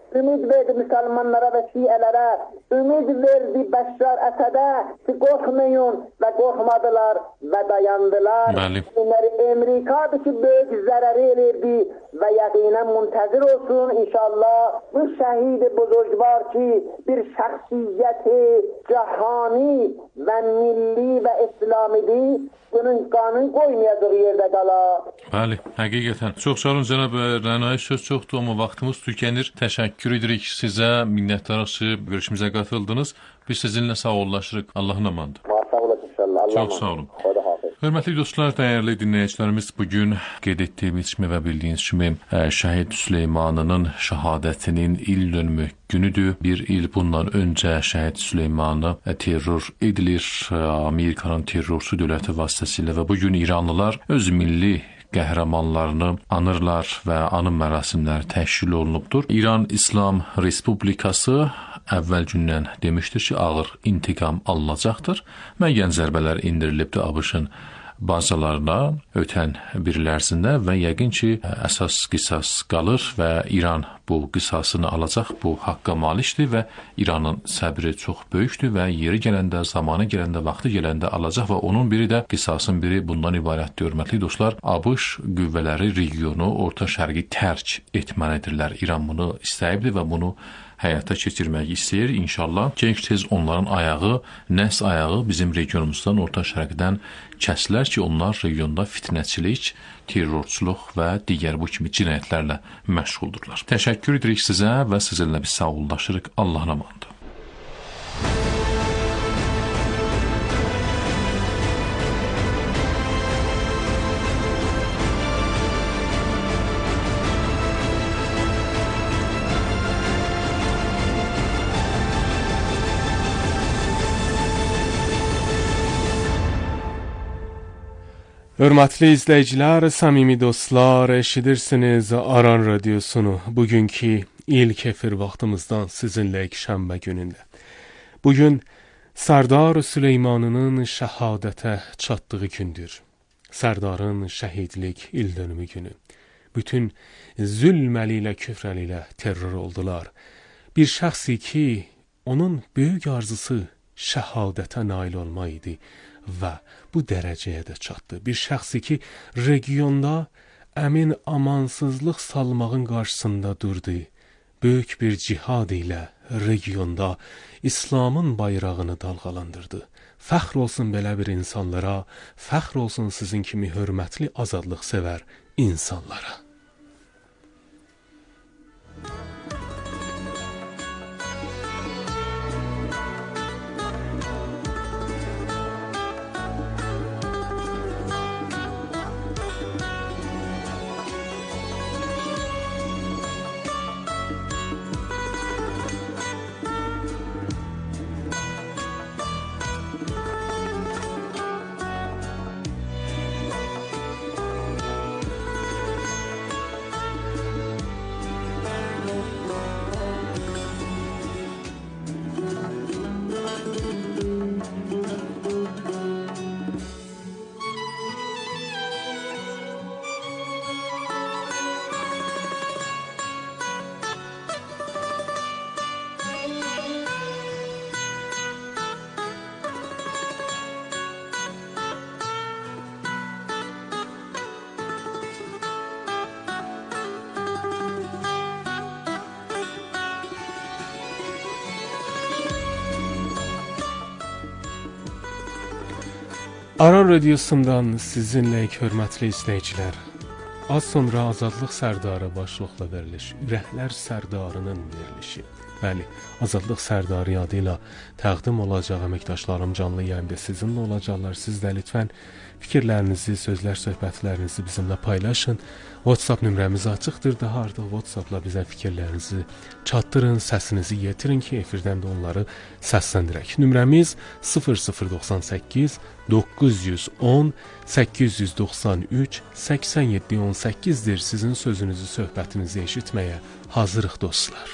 ümid verdi Müslümanlara ve Şiilere, ümid verdi Beşşar Esad'a ki korkmayın ve korkmadılar ve dayandılar. Bunları Amerika'da ki büyük zararı elirdi ve yakinen muntazir olsun inşallah bu şehid buzurgvar ki bir şahsiyeti cihani ve milli ve İslamidir. Bunun qanun qoymayacağı yerdə qala. Bəli, həqiqətən. Çox sağ olun cənab Rənai, söz çoxdur amma vaxtımız tükənir. Təşəkkür edirik sizə, minnətdarıq ki, görüşümüzə qatıldınız. Biz sizinlə sağollaşırıq. Allahın amandır. Sağ olun inşallah. Allah Çox sağ olun. Hörmətli dostlar, dəyərli dinləyicilərimiz, bugün qeyd etdiyimiz kimi və bildiyiniz kimi şəhid Süleymanının şəhadətinin il dönümü günüdür. Bir il bundan öncə şəhid Süleymanı terror edilir Amerikanın terrorçu dövləti vasitəsilə və bugün İranlılar öz milli qəhrəmanlarını anırlar və anım mərasimləri təşkil olunubdur. İran İslam Respublikası əvvəl gündən demişdir ki, ağır intiqam alınacaqdır. Müəyyən zərbələr indirilibdir ABŞ-ın bazalarına ötən bir il ərzində və yəqin ki, əsas qisas qalır və İran bu qisasını alacaq, bu haqqa malikdir və İranın səbri çox böyükdür və yeri gələndə, zamanı gələndə, vaxtı gələndə alacaq və onun biri də qisasın biri bundan ibarətdir. Hörmətli dostlar, ABŞ qüvvələri regionu, Orta Şərqi tərk etməlidirlər. İran bunu istəyibdir və bunu həyata keçirmək istəyir. İnşallah gec-tez onların ayağı, nəs ayağı bizim regionumuzdan, Orta Şərqdən kəsilər ki, onlar regionda fitnəçilik, terrorçuluq və digər bu kimi cinayətlərlə məşğuldurlar. Təşəkkür edirik sizə və sizinlə biz sağollaşırıq. Allahın amanıdır. Hörmətli izləyicilər, səmimi dostlar, eşidirsiniz Aran Radiosunu bugünkü ilk efir vaxtımızdan sizinlə ikişənbə günündə. Bugün Sərdar Süleymanının şəhadətə çatdığı gündür. Sərdarın şəhidlik il dönümü günü. Bütün zülm əli ilə, küfr əli ilə terror oldular. Bir şəxsi ki, onun böyük arzusu şəhadətə nail olmaq idi və bu dərəcəyə də çatdı. Bir şəxsi ki, regionda əmin amansızlıq salmağın qarşısında durdu. Böyük bir cihad ilə regionda İslamın bayrağını dalğalandırdı. Fəxr olsun belə bir insanlara, fəxr olsun sizin kimi hörmətli azadlıq sevər insanlara. Aran Radiosundan sizinləyik, hörmətli izləyicilər. Az sonra Azadlıq Sərdarı başlıqla veriliş, Ürəklər Sərdarının verilişi. Bəli, Azadlıq Sərdarı adı ilə təqdim olacaq əməkdaşlarım canlı yayında sizinlə olacaqlar. Siz də lütfən fikirlərinizi, sözlər, söhbətlərinizi bizimlə paylaşın. WhatsApp nömrəmiz açıqdır. Daha artıq WhatsApp-la bizə fikirlərinizi çatdırın, səsinizi yetirin ki, efirdən də onları səsləndirək. Nömrəmiz sıfır sıfır doxsan səkkiz doqquz yüz on səkkiz yüz doxsan üç səksən yeddi on səkkizdir. Sizin sözünüzü, söhbətinizi eşitməyə hazırıq dostlar.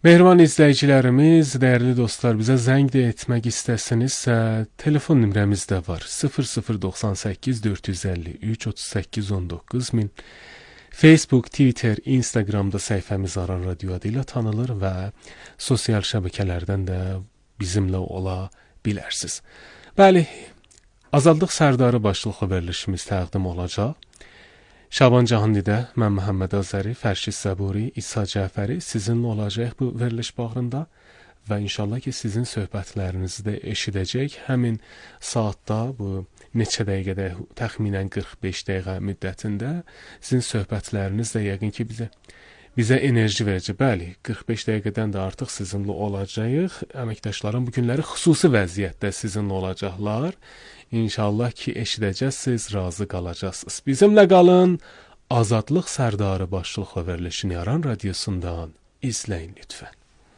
Mehriban izləyicilərimiz, dəyərli dostlar, bizə zəng də etmək istəsinizsə, telefon nömrəmiz də var. sıfır sıfır doxsan səkkiz dörd yüz əlli üç otuz səkkiz on doqquz min. Facebook, Twitter, Instagramda səhifəmiz Aran Radio adı ilə tanınır və sosial şəbəkələrdən də bizimlə ola bilərsiniz. Bəli, Azadlıq Sərdarı başlıqlı verilişimiz təqdim olacaq. Şaban Cahandidə, mən Məhəmməd Azəri, Fərşid Səburi, İsa Cəfəri sizinlə olacaq bu veriliş bağrında və inşallah ki, sizin söhbətlərinizi də eşidəcək. Həmin saatda, bu neçə dəqiqədə, təxminən qırx beş dəqiqə müddətində sizin söhbətləriniz də yəqin ki, bizə bizə enerji verəcək. Bəli, qırx beş dəqiqədən də artıq sizinlə olacağıq. Əməkdaşlarım bu günləri xüsusi vəziyyətdə sizinlə olacaqlar. İnşallah ki, eşidəcəksiniz, razı qalacaqsınız. Bizimlə qalın. Azadlıq Sərdarı başlıqlı verilişini Aran Radiosundan izləyin lütfən.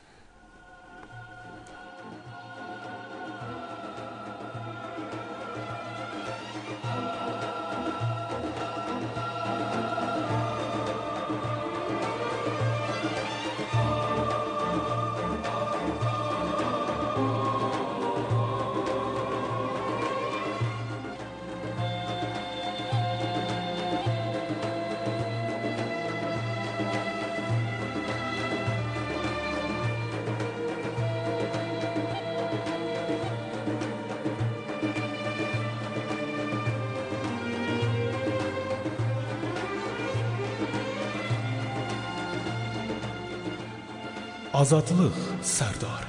Azadlıq Sərdarı.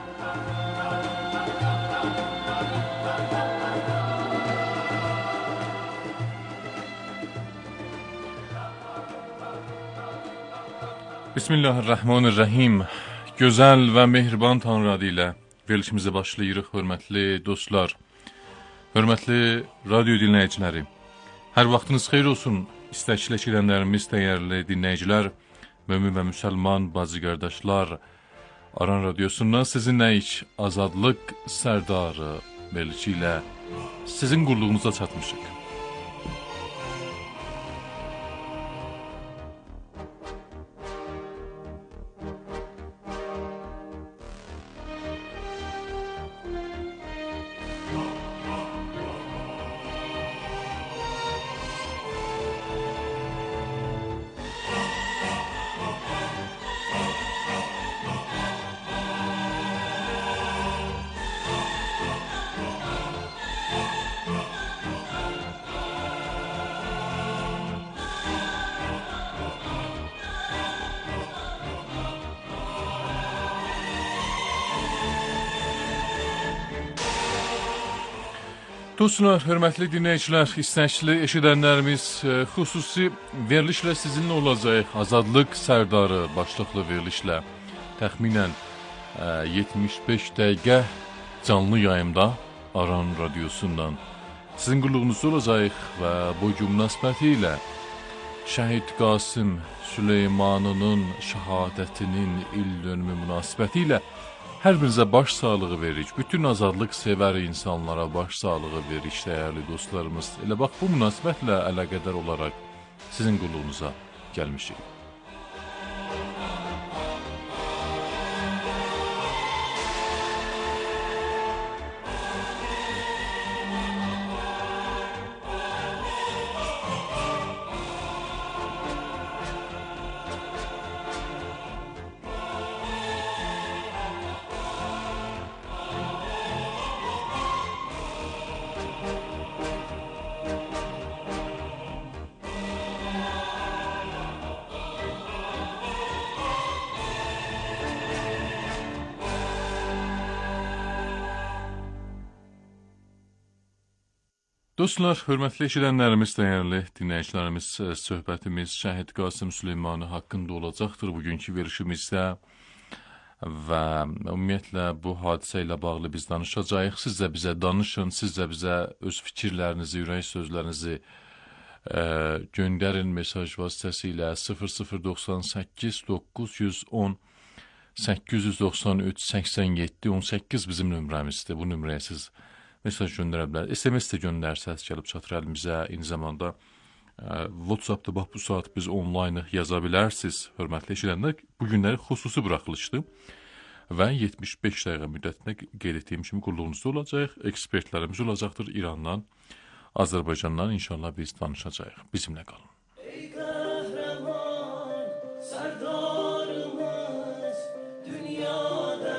Bismillahirrahmanirrahim. Gözəl və mehriban Tanrı adı ilə verilişimizə başlayırıq, hörmətli dostlar, hörmətli radio dinləyiciləri. Hər vaxtınız xeyir olsun, istəkləş edənlərimiz, dəyərli dinləyicilər, mömin və müsəlman bacı qardaşlar. Aran Radiosundan sizinlə iç Azadlıq Sərdarı verilişi ilə sizin qulluğunuza çatmışıq. Dostlar, hörmətli dinləyicilər, istəkli eşidənlərimiz, xüsusi verilişlə sizinlə olacaq. Azadlıq Sərdarı başlıqlı verilişlə təxminən yetmiş beş dəqiqə canlı yayımda Aran Radiosundan sizin qulluğunuzda olacaq və bu gün münasibəti ilə Şəhid Qasım Süleymanının şəhadətinin il dönümü münasibəti ilə hər birinizə baş sağlığı veririk. Bütün azadlıq sevər insanlara baş sağlığı veririk, dəyərli dostlarımız. Elə bax, bu münasibətlə əlaqədar olaraq sizin qulluğunuza gəlmişik. Dostlar, hörmətli eşidənlərimiz, dəyərli dinləyicilərimiz, söhbətimiz Şəhid Qasım Süleymanı haqqında olacaqdır bugünkü verilişimizdə və ümumiyyətlə bu hadisə ilə bağlı biz danışacağıq. Siz də bizə danışın, siz də bizə öz fikirlərinizi, ürək sözlərinizi e, göndərin mesaj vasitəsilə sıfır sıfır doxsan səkkiz doqquz yüz on səkkiz yüz doxsan üç səksən yeddi on səkkiz bizim nömrəmizdir. Bu nömrəyə siz mesaj göndərə bilər. S M S də göndərsəz gəlib çatır əlimizə. Eyni zamanda WhatsApp-da bax bu saat biz onlayn yaza bilərsiniz, hörmətli eşidənlər. Bu günləri xüsusi buraxılışdır və yetmiş beş dəqiqə müddətində qeyd etdiyim kimi qulluğunuzda olacaq. Ekspertlərimiz olacaqdır İrandan, Azərbaycandan. İnşallah biz danışacağıq. Bizimlə qalın. Ey qəhrəman, sərdarımız, dünyada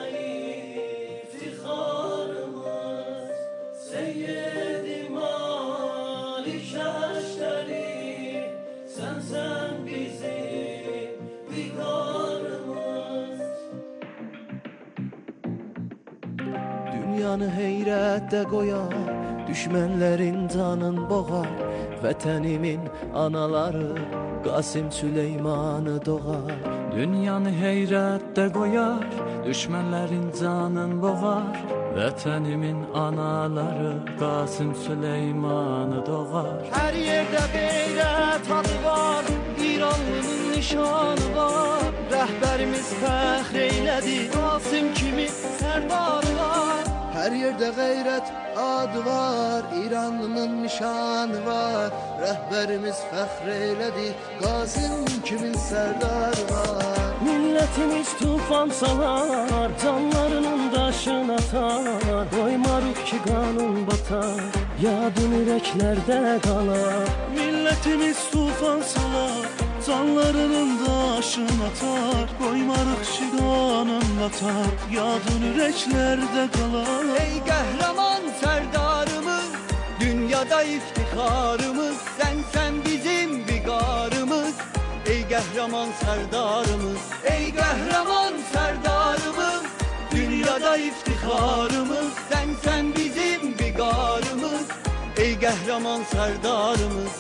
iftixarımız, Seyyid-i Malik Əştəri, sənsən bizim viqarımız. Dünyanı heyrətdə qoyar, düşmənlərin canın boğar, vətənimin anaları Qasım Süleymanı doğar. Dünyanı heyrətdə qoyar, düşmənlərin canın boğar, vətənimin anaları Qasım Süleymanı doğar. Hər yerdə qeyrət adı var, İranlının nişanı var, rəhbərimiz fəxr eylədi, Qasım kimi sərdarı var. Hər yerdə qeyrət adı var, İranlının nişanı var, rəhbərimiz fəxr eylədi, Qasım kimin sərdarı var. Millətimiz tufan salar, canlarının daşını atar, qoymarıq ki qanın batar, yadın ürəklərdə qalar. Millətimiz tufan salar, canlarının daşını atar, qoymarıq ki qanın batar, yadın ürəklərdə qalar. Ey qəhrəman sərdarımız, dünyada iftixarımız, sənsən bizim viqarımız. Ey qəhrəman sərdarımız, ey qəhrəman sərdarımız, dünyada iftixarımız, sənsən bizim viqarımız. Ey qəhrəman sərdarımız.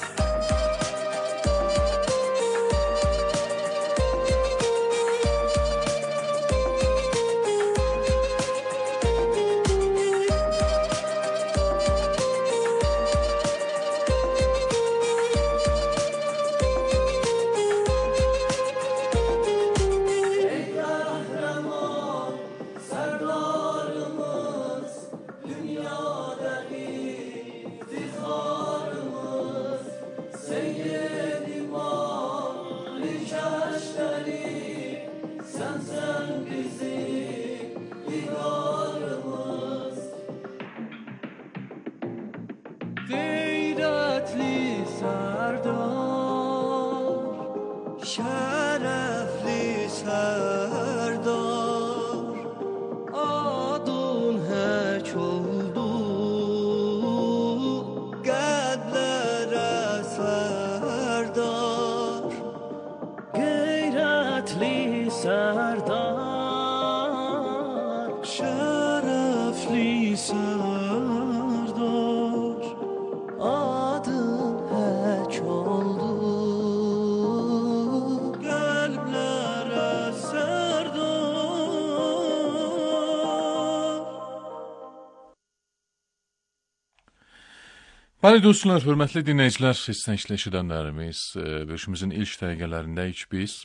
Bəli dostlar, hörmətli dinləyicilər, istənçli eşidənlərimiz, bölüşümüzün ilk dəqiqələrindəyik biz.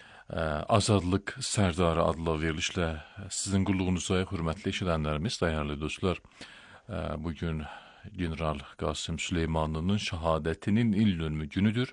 Azadlıq Sərdarı adlı verilişlə sizin qulluğunuza, hörmətli eşidənlərimiz, dəyərli dostlar, bugün General Qasım Süleymanlının şəhadətinin il dönümü günüdür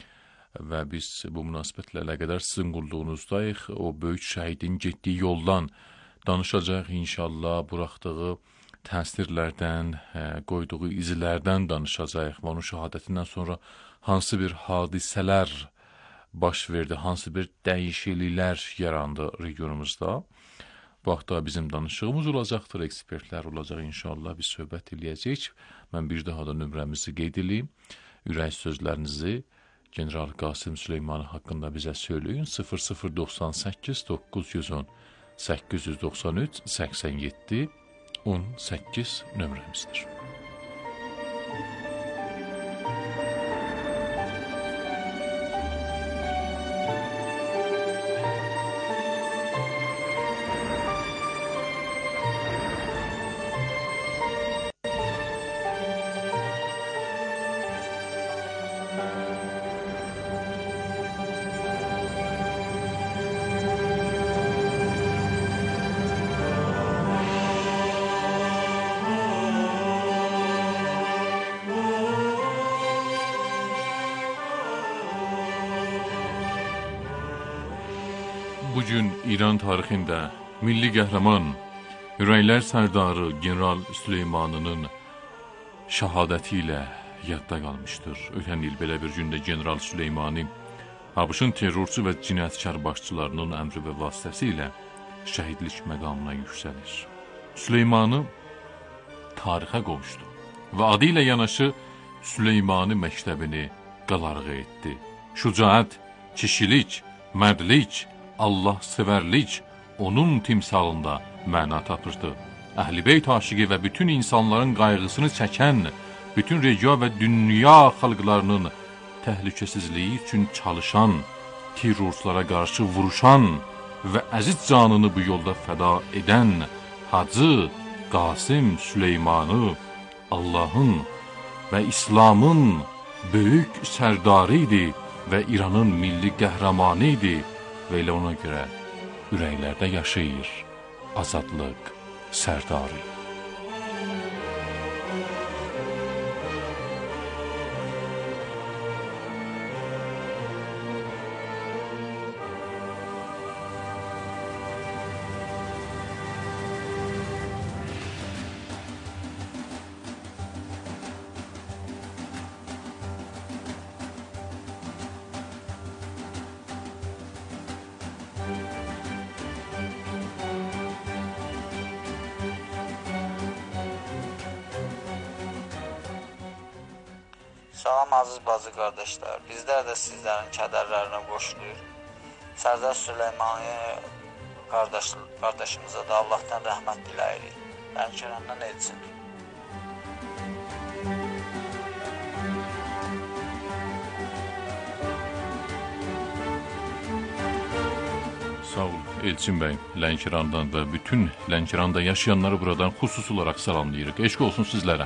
və biz bu münasibətlə əlaqədar sizin qulluğunuzdayıq. O böyük şəhidin getdiyi yoldan danışacaq, inşallah buraxdığı təsirlərdən, qoyduğu izlərdən danışacaq və onun şəhadətindən sonra hansı bir hadisələr baş verdi, hansı bir dəyişikliklər yarandı regionumuzda. Bu haqda bizim danışığımız olacaqdır, ekspertlər olacaq inşallah, biz söhbət eləyəcəyik. Mən bir daha da nömrəmizi qeyd edeyim. Ürək sözlərinizi General Qasım Süleymanı haqqında bizə söyləyin. sıfır sıfır doxsan səkkiz doqquz yüz on səkkiz yüz doxsan üç səksən yeddi on səkkiz nömrəmizdir. bugün İran tarixində milli qəhrəman, ürəklər sərdarı General Süleymanının şəhadəti ilə yadda qalmışdır. Ötən il belə bir gündə General Süleymani ABŞ-ın terrorçu və cinayətkar başçılarının əmri və vasitəsilə şəhidlik məqamına yüksəlir. Süleymanı tarixə qovuşdu və adı ilə yanaşı Süleymani məktəbini qalarıq etdi. Şücaət, kişilik, mərdlik, Allah sevərlik onun timsalında məna tapırdı. Əhl-i-Beyt aşiqi və bütün insanların qayğısını çəkən, bütün region və dünya xalqlarının təhlükəsizliyi üçün çalışan, terrorçulara qarşı vuruşan və əziz canını bu yolda fəda edən Hacı Qasım Süleymanı Allahın və İslamın böyük sərdarı idi və İranın milli qəhrəmanı idi və elə ona görə ürəklərdə yaşayır azadlıq sərdarı. Salam aziz bacı qardaşlar, bizlər də sizlərin kədərlərinə qoşulur. Sərdar Süleymani qardaş, qardaşımıza da Allahdan rəhmət diləyirik. Lənkərandan etsin. Sağ ol Elçin bəy, Lənkərandan və bütün Lənkəranda yaşayanları buradan xüsusi olaraq salamlayırıq. Eşq olsun sizlərə.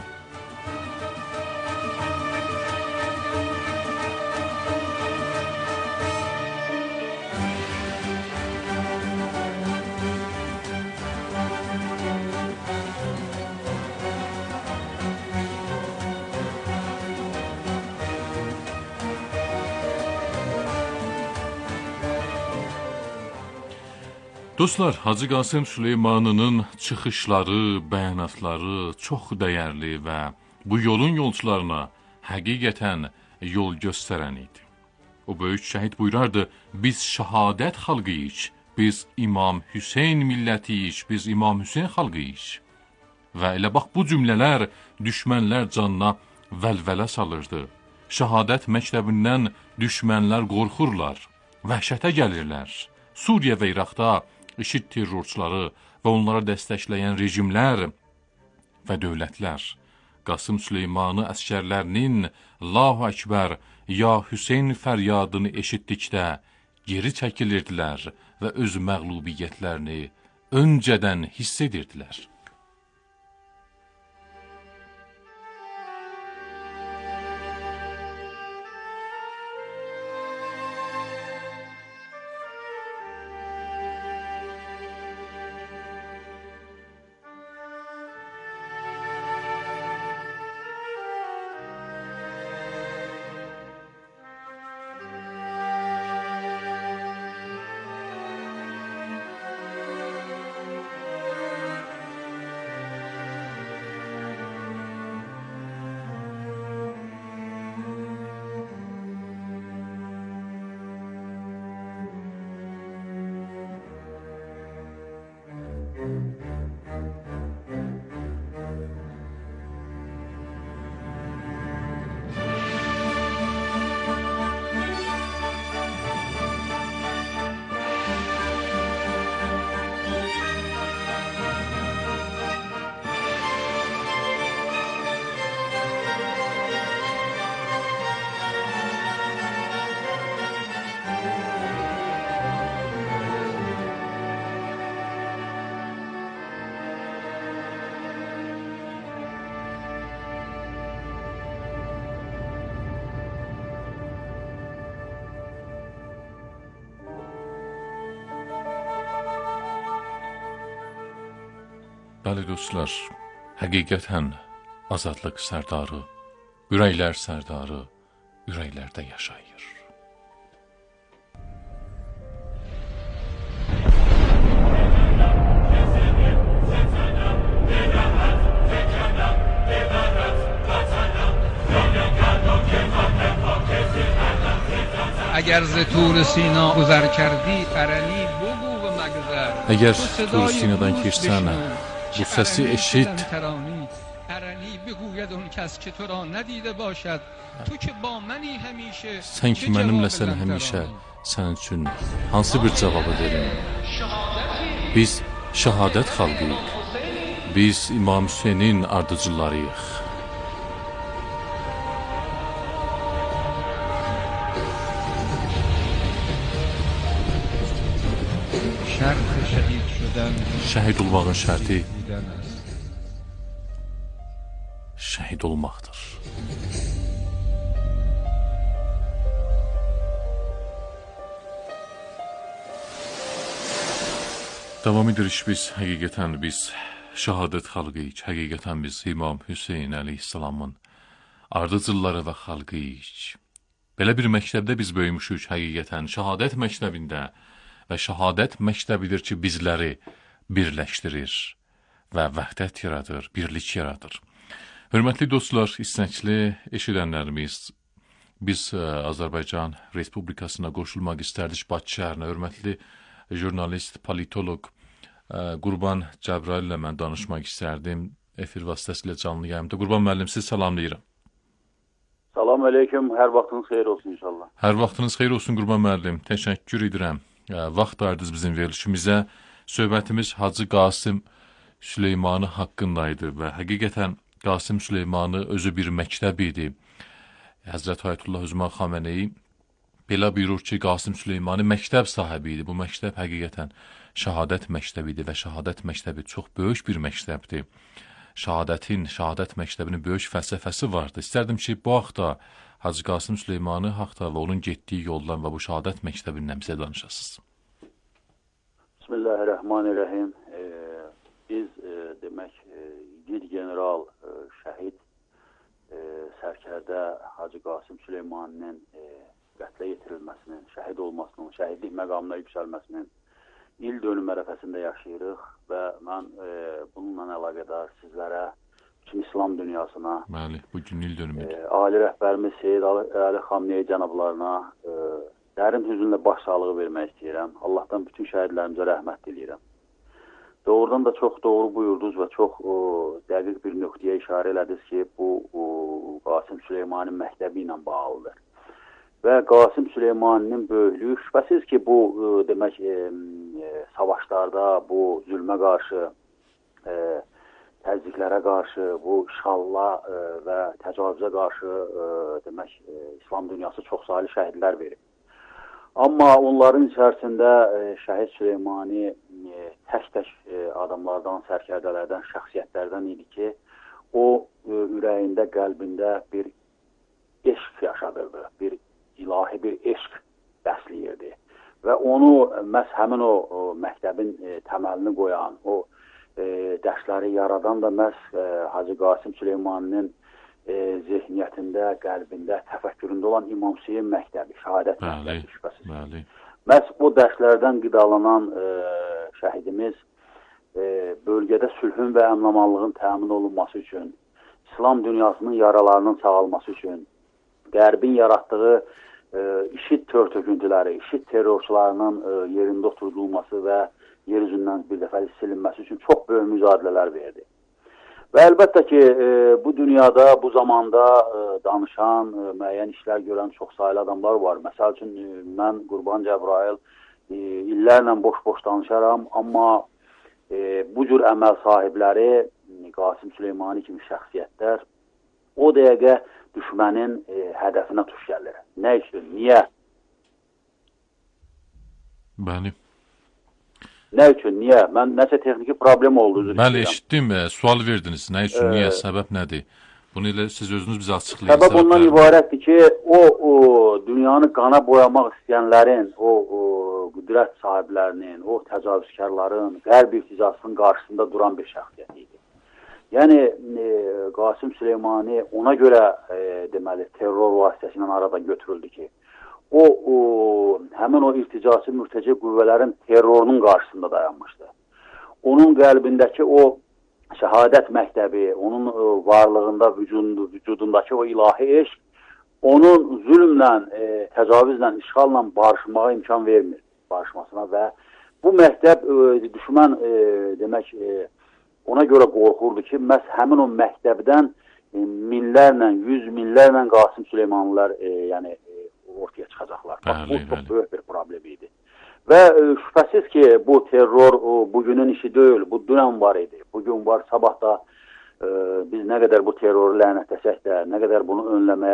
Dostlar, Hacı Qasım Süleymanının çıxışları, bəyanatları çox dəyərli və bu yolun yolçularına həqiqətən yol göstərən idi. O böyük şəhid buyurardı, biz şəhadət xalqıyıq, biz İmam Hüseyn millətiyik, biz İmam Hüseyn xalqıyıq. Və elə bax bu cümlələr düşmənlər canına vəlvələ salırdı. Şəhadət məktəbindən düşmənlər qorxurlar, vəhşətə gəlirlər. Suriya və İraqda IŞİD terrorçuları və onlara dəstəkləyən rejimlər və dövlətlər Qasım Süleymanı əskərlərinin Allahu Əkbər, ya Hüseyn fəryadını eşitdikdə geri çəkilirdilər və öz məğlubiyyətlərini öncədən hiss edirdilər. Bəli dostlar, həqiqətən azadlıq sərdarı, ürəklər sərdarı, ürəklərdə yaşayır. اگر ز طور سینا گذر کردی ارنی بگو و مگذر. Əgər Tur Sinadan keçsən, bu səsi eşit. ارنی بگوید اون کس که تو را ندیده باشد تو که با منی همیشه. Sən ki mənimləsən həmişə, sənin üçün hansı bir cavabı verim? Biz şəhadət xalqıyıq. Biz İmam Hüseynin ardıcılarıyıq. شرط شهید شدن Şəhid olmağın şərti şəhid olmaqdır. Davam edirik biz, həqiqətən biz şəhadət xalqıyıq, həqiqətən biz İmam Hüseyin əleyhissalamın ardıcılları və xalqıyıq. Belə bir məktəbdə biz böyümüşük həqiqətən, şəhadət məktəbində və şəhadət məktəbidir ki, bizləri birləşdirir və vəhdət yaradır, birlik yaradır. Hörmətli dostlar, istəkli eşidənlərimiz, biz Azərbaycan Respublikasına qoşulmaq istərdik Bakı şəhərinə. Hörmətli jurnalist, politoloq Qurban Cəbrayil ilə mən danışmaq istərdim. Efir vasitəsilə canlı yayımda. Qurban müəllim, siz salamlayıram. Salam aleyküm, hər vaxtınız xeyir olsun inşallah. Hər vaxtınız xeyir olsun Qurban müəllim, təşəkkür edirəm. Vaxt ayırdınız bizim verilişimizə. Söhbətimiz Hacı Qasım Süleymanı haqqındaydı və həqiqətən Qasım Süleymanı özü bir məktəb idi. Həzrət Ayətullah Üzman Xameneyi belə buyurur ki, Qasım Süleymanı məktəb sahibi idi. Bu məktəb həqiqətən şəhadət məktəbi idi və şəhadət məktəbi çox böyük bir məktəbdir. Şəhadətin, şəhadət məktəbinin böyük fəlsəfəsi vardı. İstərdim ki, bu haqda Hacı Qasım Süleymanı haqda və onun getdiyi yoldan və bu şəhadət məktəbindən bizə danışasınız. Bismillahirrahmanirrahim. E, biz e, demək e, bir general e, şəhid e, sərkərdə Hacı Qasım Süleymaninin e, qətlə yetirilməsinin, şəhid olmasının, şəhidlik məqamına yüksəlməsinin il dönüm ərəfəsində yaşayırıq və mən e, bununla əlaqədar sizlərə bütün İslam dünyasına, Bəli, bugün il dönümüdür. E, Ali rəhbərimiz Seyyid Ali, Ali Xamneyi cənablarına e, dərin hüzünlə başsağlığı vermək istəyirəm. Allahdan bütün şəhidlərimizə rəhmət diləyirəm. Doğrudan da çox doğru buyurdunuz və çox o, dəqiq bir nöqtəyə işarə elədiniz ki, bu o, Qasım Süleymanın məktəbi ilə bağlıdır. Və Qasım Süleymaninin böyüklüyü şübhəsiz ki, bu e, demək e, e, savaşlarda, bu zülmə qarşı, e, təzyiqlərə qarşı, bu işğalla e, və təcavüzə qarşı e, demək e, İslam dünyası çoxsaylı şəhidlər verib. Amma onların içərisində e, şəhid Süleymani e, tək-tək e, adamlardan, sərkərdələrdən, şəxsiyyətlərdən idi ki, o e, ürəyində, qəlbində bir eşq yaşadırdı, bir ilahi bir eşq bəsləyirdi. Və onu məhz həmin o, o məktəbin e, təməlini qoyan, o e, dərsləri yaradan da məhz e, Hacı Qasım Süleymaninin e, zehniyyətində, qəlbində, təfəkküründə olan İmam Hüseyin məktəbi, şəhadət məktəbi şübhəsiz. Məhz o dərslərdən qidalanan e, şəhidimiz e, bölgədə sülhün və əmnamanlığın təmin olunması üçün, İslam dünyasının yaralarının sağalması üçün, Qərbin yaratdığı e, işid tör-töküntüləri, işid terrorçularının e, yerində oturdulması və yer üzündən bir dəfəlik silinməsi üçün çox böyük mücadilələr verdi. Və əlbəttə ki, e, bu dünyada, bu zamanda e, danışan, e, müəyyən işlər görən çox sayılı adamlar var. Məsəl üçün, e, mən Qurban Cəbrayil e, illərlə boş-boş danışaram, amma e, bu cür əməl sahibləri, Qasım Süleymani kimi şəxsiyyətlər o dəqiqə düşmənin e, hədəfinə tuş gəlir. Nə üçün? Niyə? Bəli. Nə üçün? Niyə? Mən nəsə texniki problem oldu. Bəli, eşitdim. E, sual verdiniz. Nə üçün? E, niyə? Səbəb nədir? Bunu ilə siz özünüz bizə açıqlayın. Səbəb ondan ibarətdir ki, o, o dünyanı qana boyamaq istəyənlərin, o, o qüdrət sahiblərinin, o təcavüzkarların, qərb irticasının qarşısında duran bir şəxsiyyət idi. Yəni, e, Qasım Süleymani ona görə e, deməli, terror vasitəsilə aradan götürüldü ki, o, o həmin o irticası mürtəci qüvvələrin terrorunun qarşısında dayanmışdı. Onun qəlbindəki o şəhadət məktəbi, onun e, varlığında, vücudundakı o ilahi eşq onun zülmlə, e, təcavüzlə, işğalla barışmağa imkan vermir, barışmasına və bu məktəb e, düşmən e, demək e, ona görə qorxurdu ki, məhz həmin o məktəbdən e, minlərlə, yüz minlərlə Qasım Süleymanlılar e, yəni e, ortaya çıxacaqlar. Bax, bu çox böyük bir problem idi. Və e, şübhəsiz ki, bu terror o, bugünün işi deyil, bu dünən var idi. Bugün var, sabah da e, biz nə qədər bu terroru lənətləsək də, nə qədər bunu önləməyə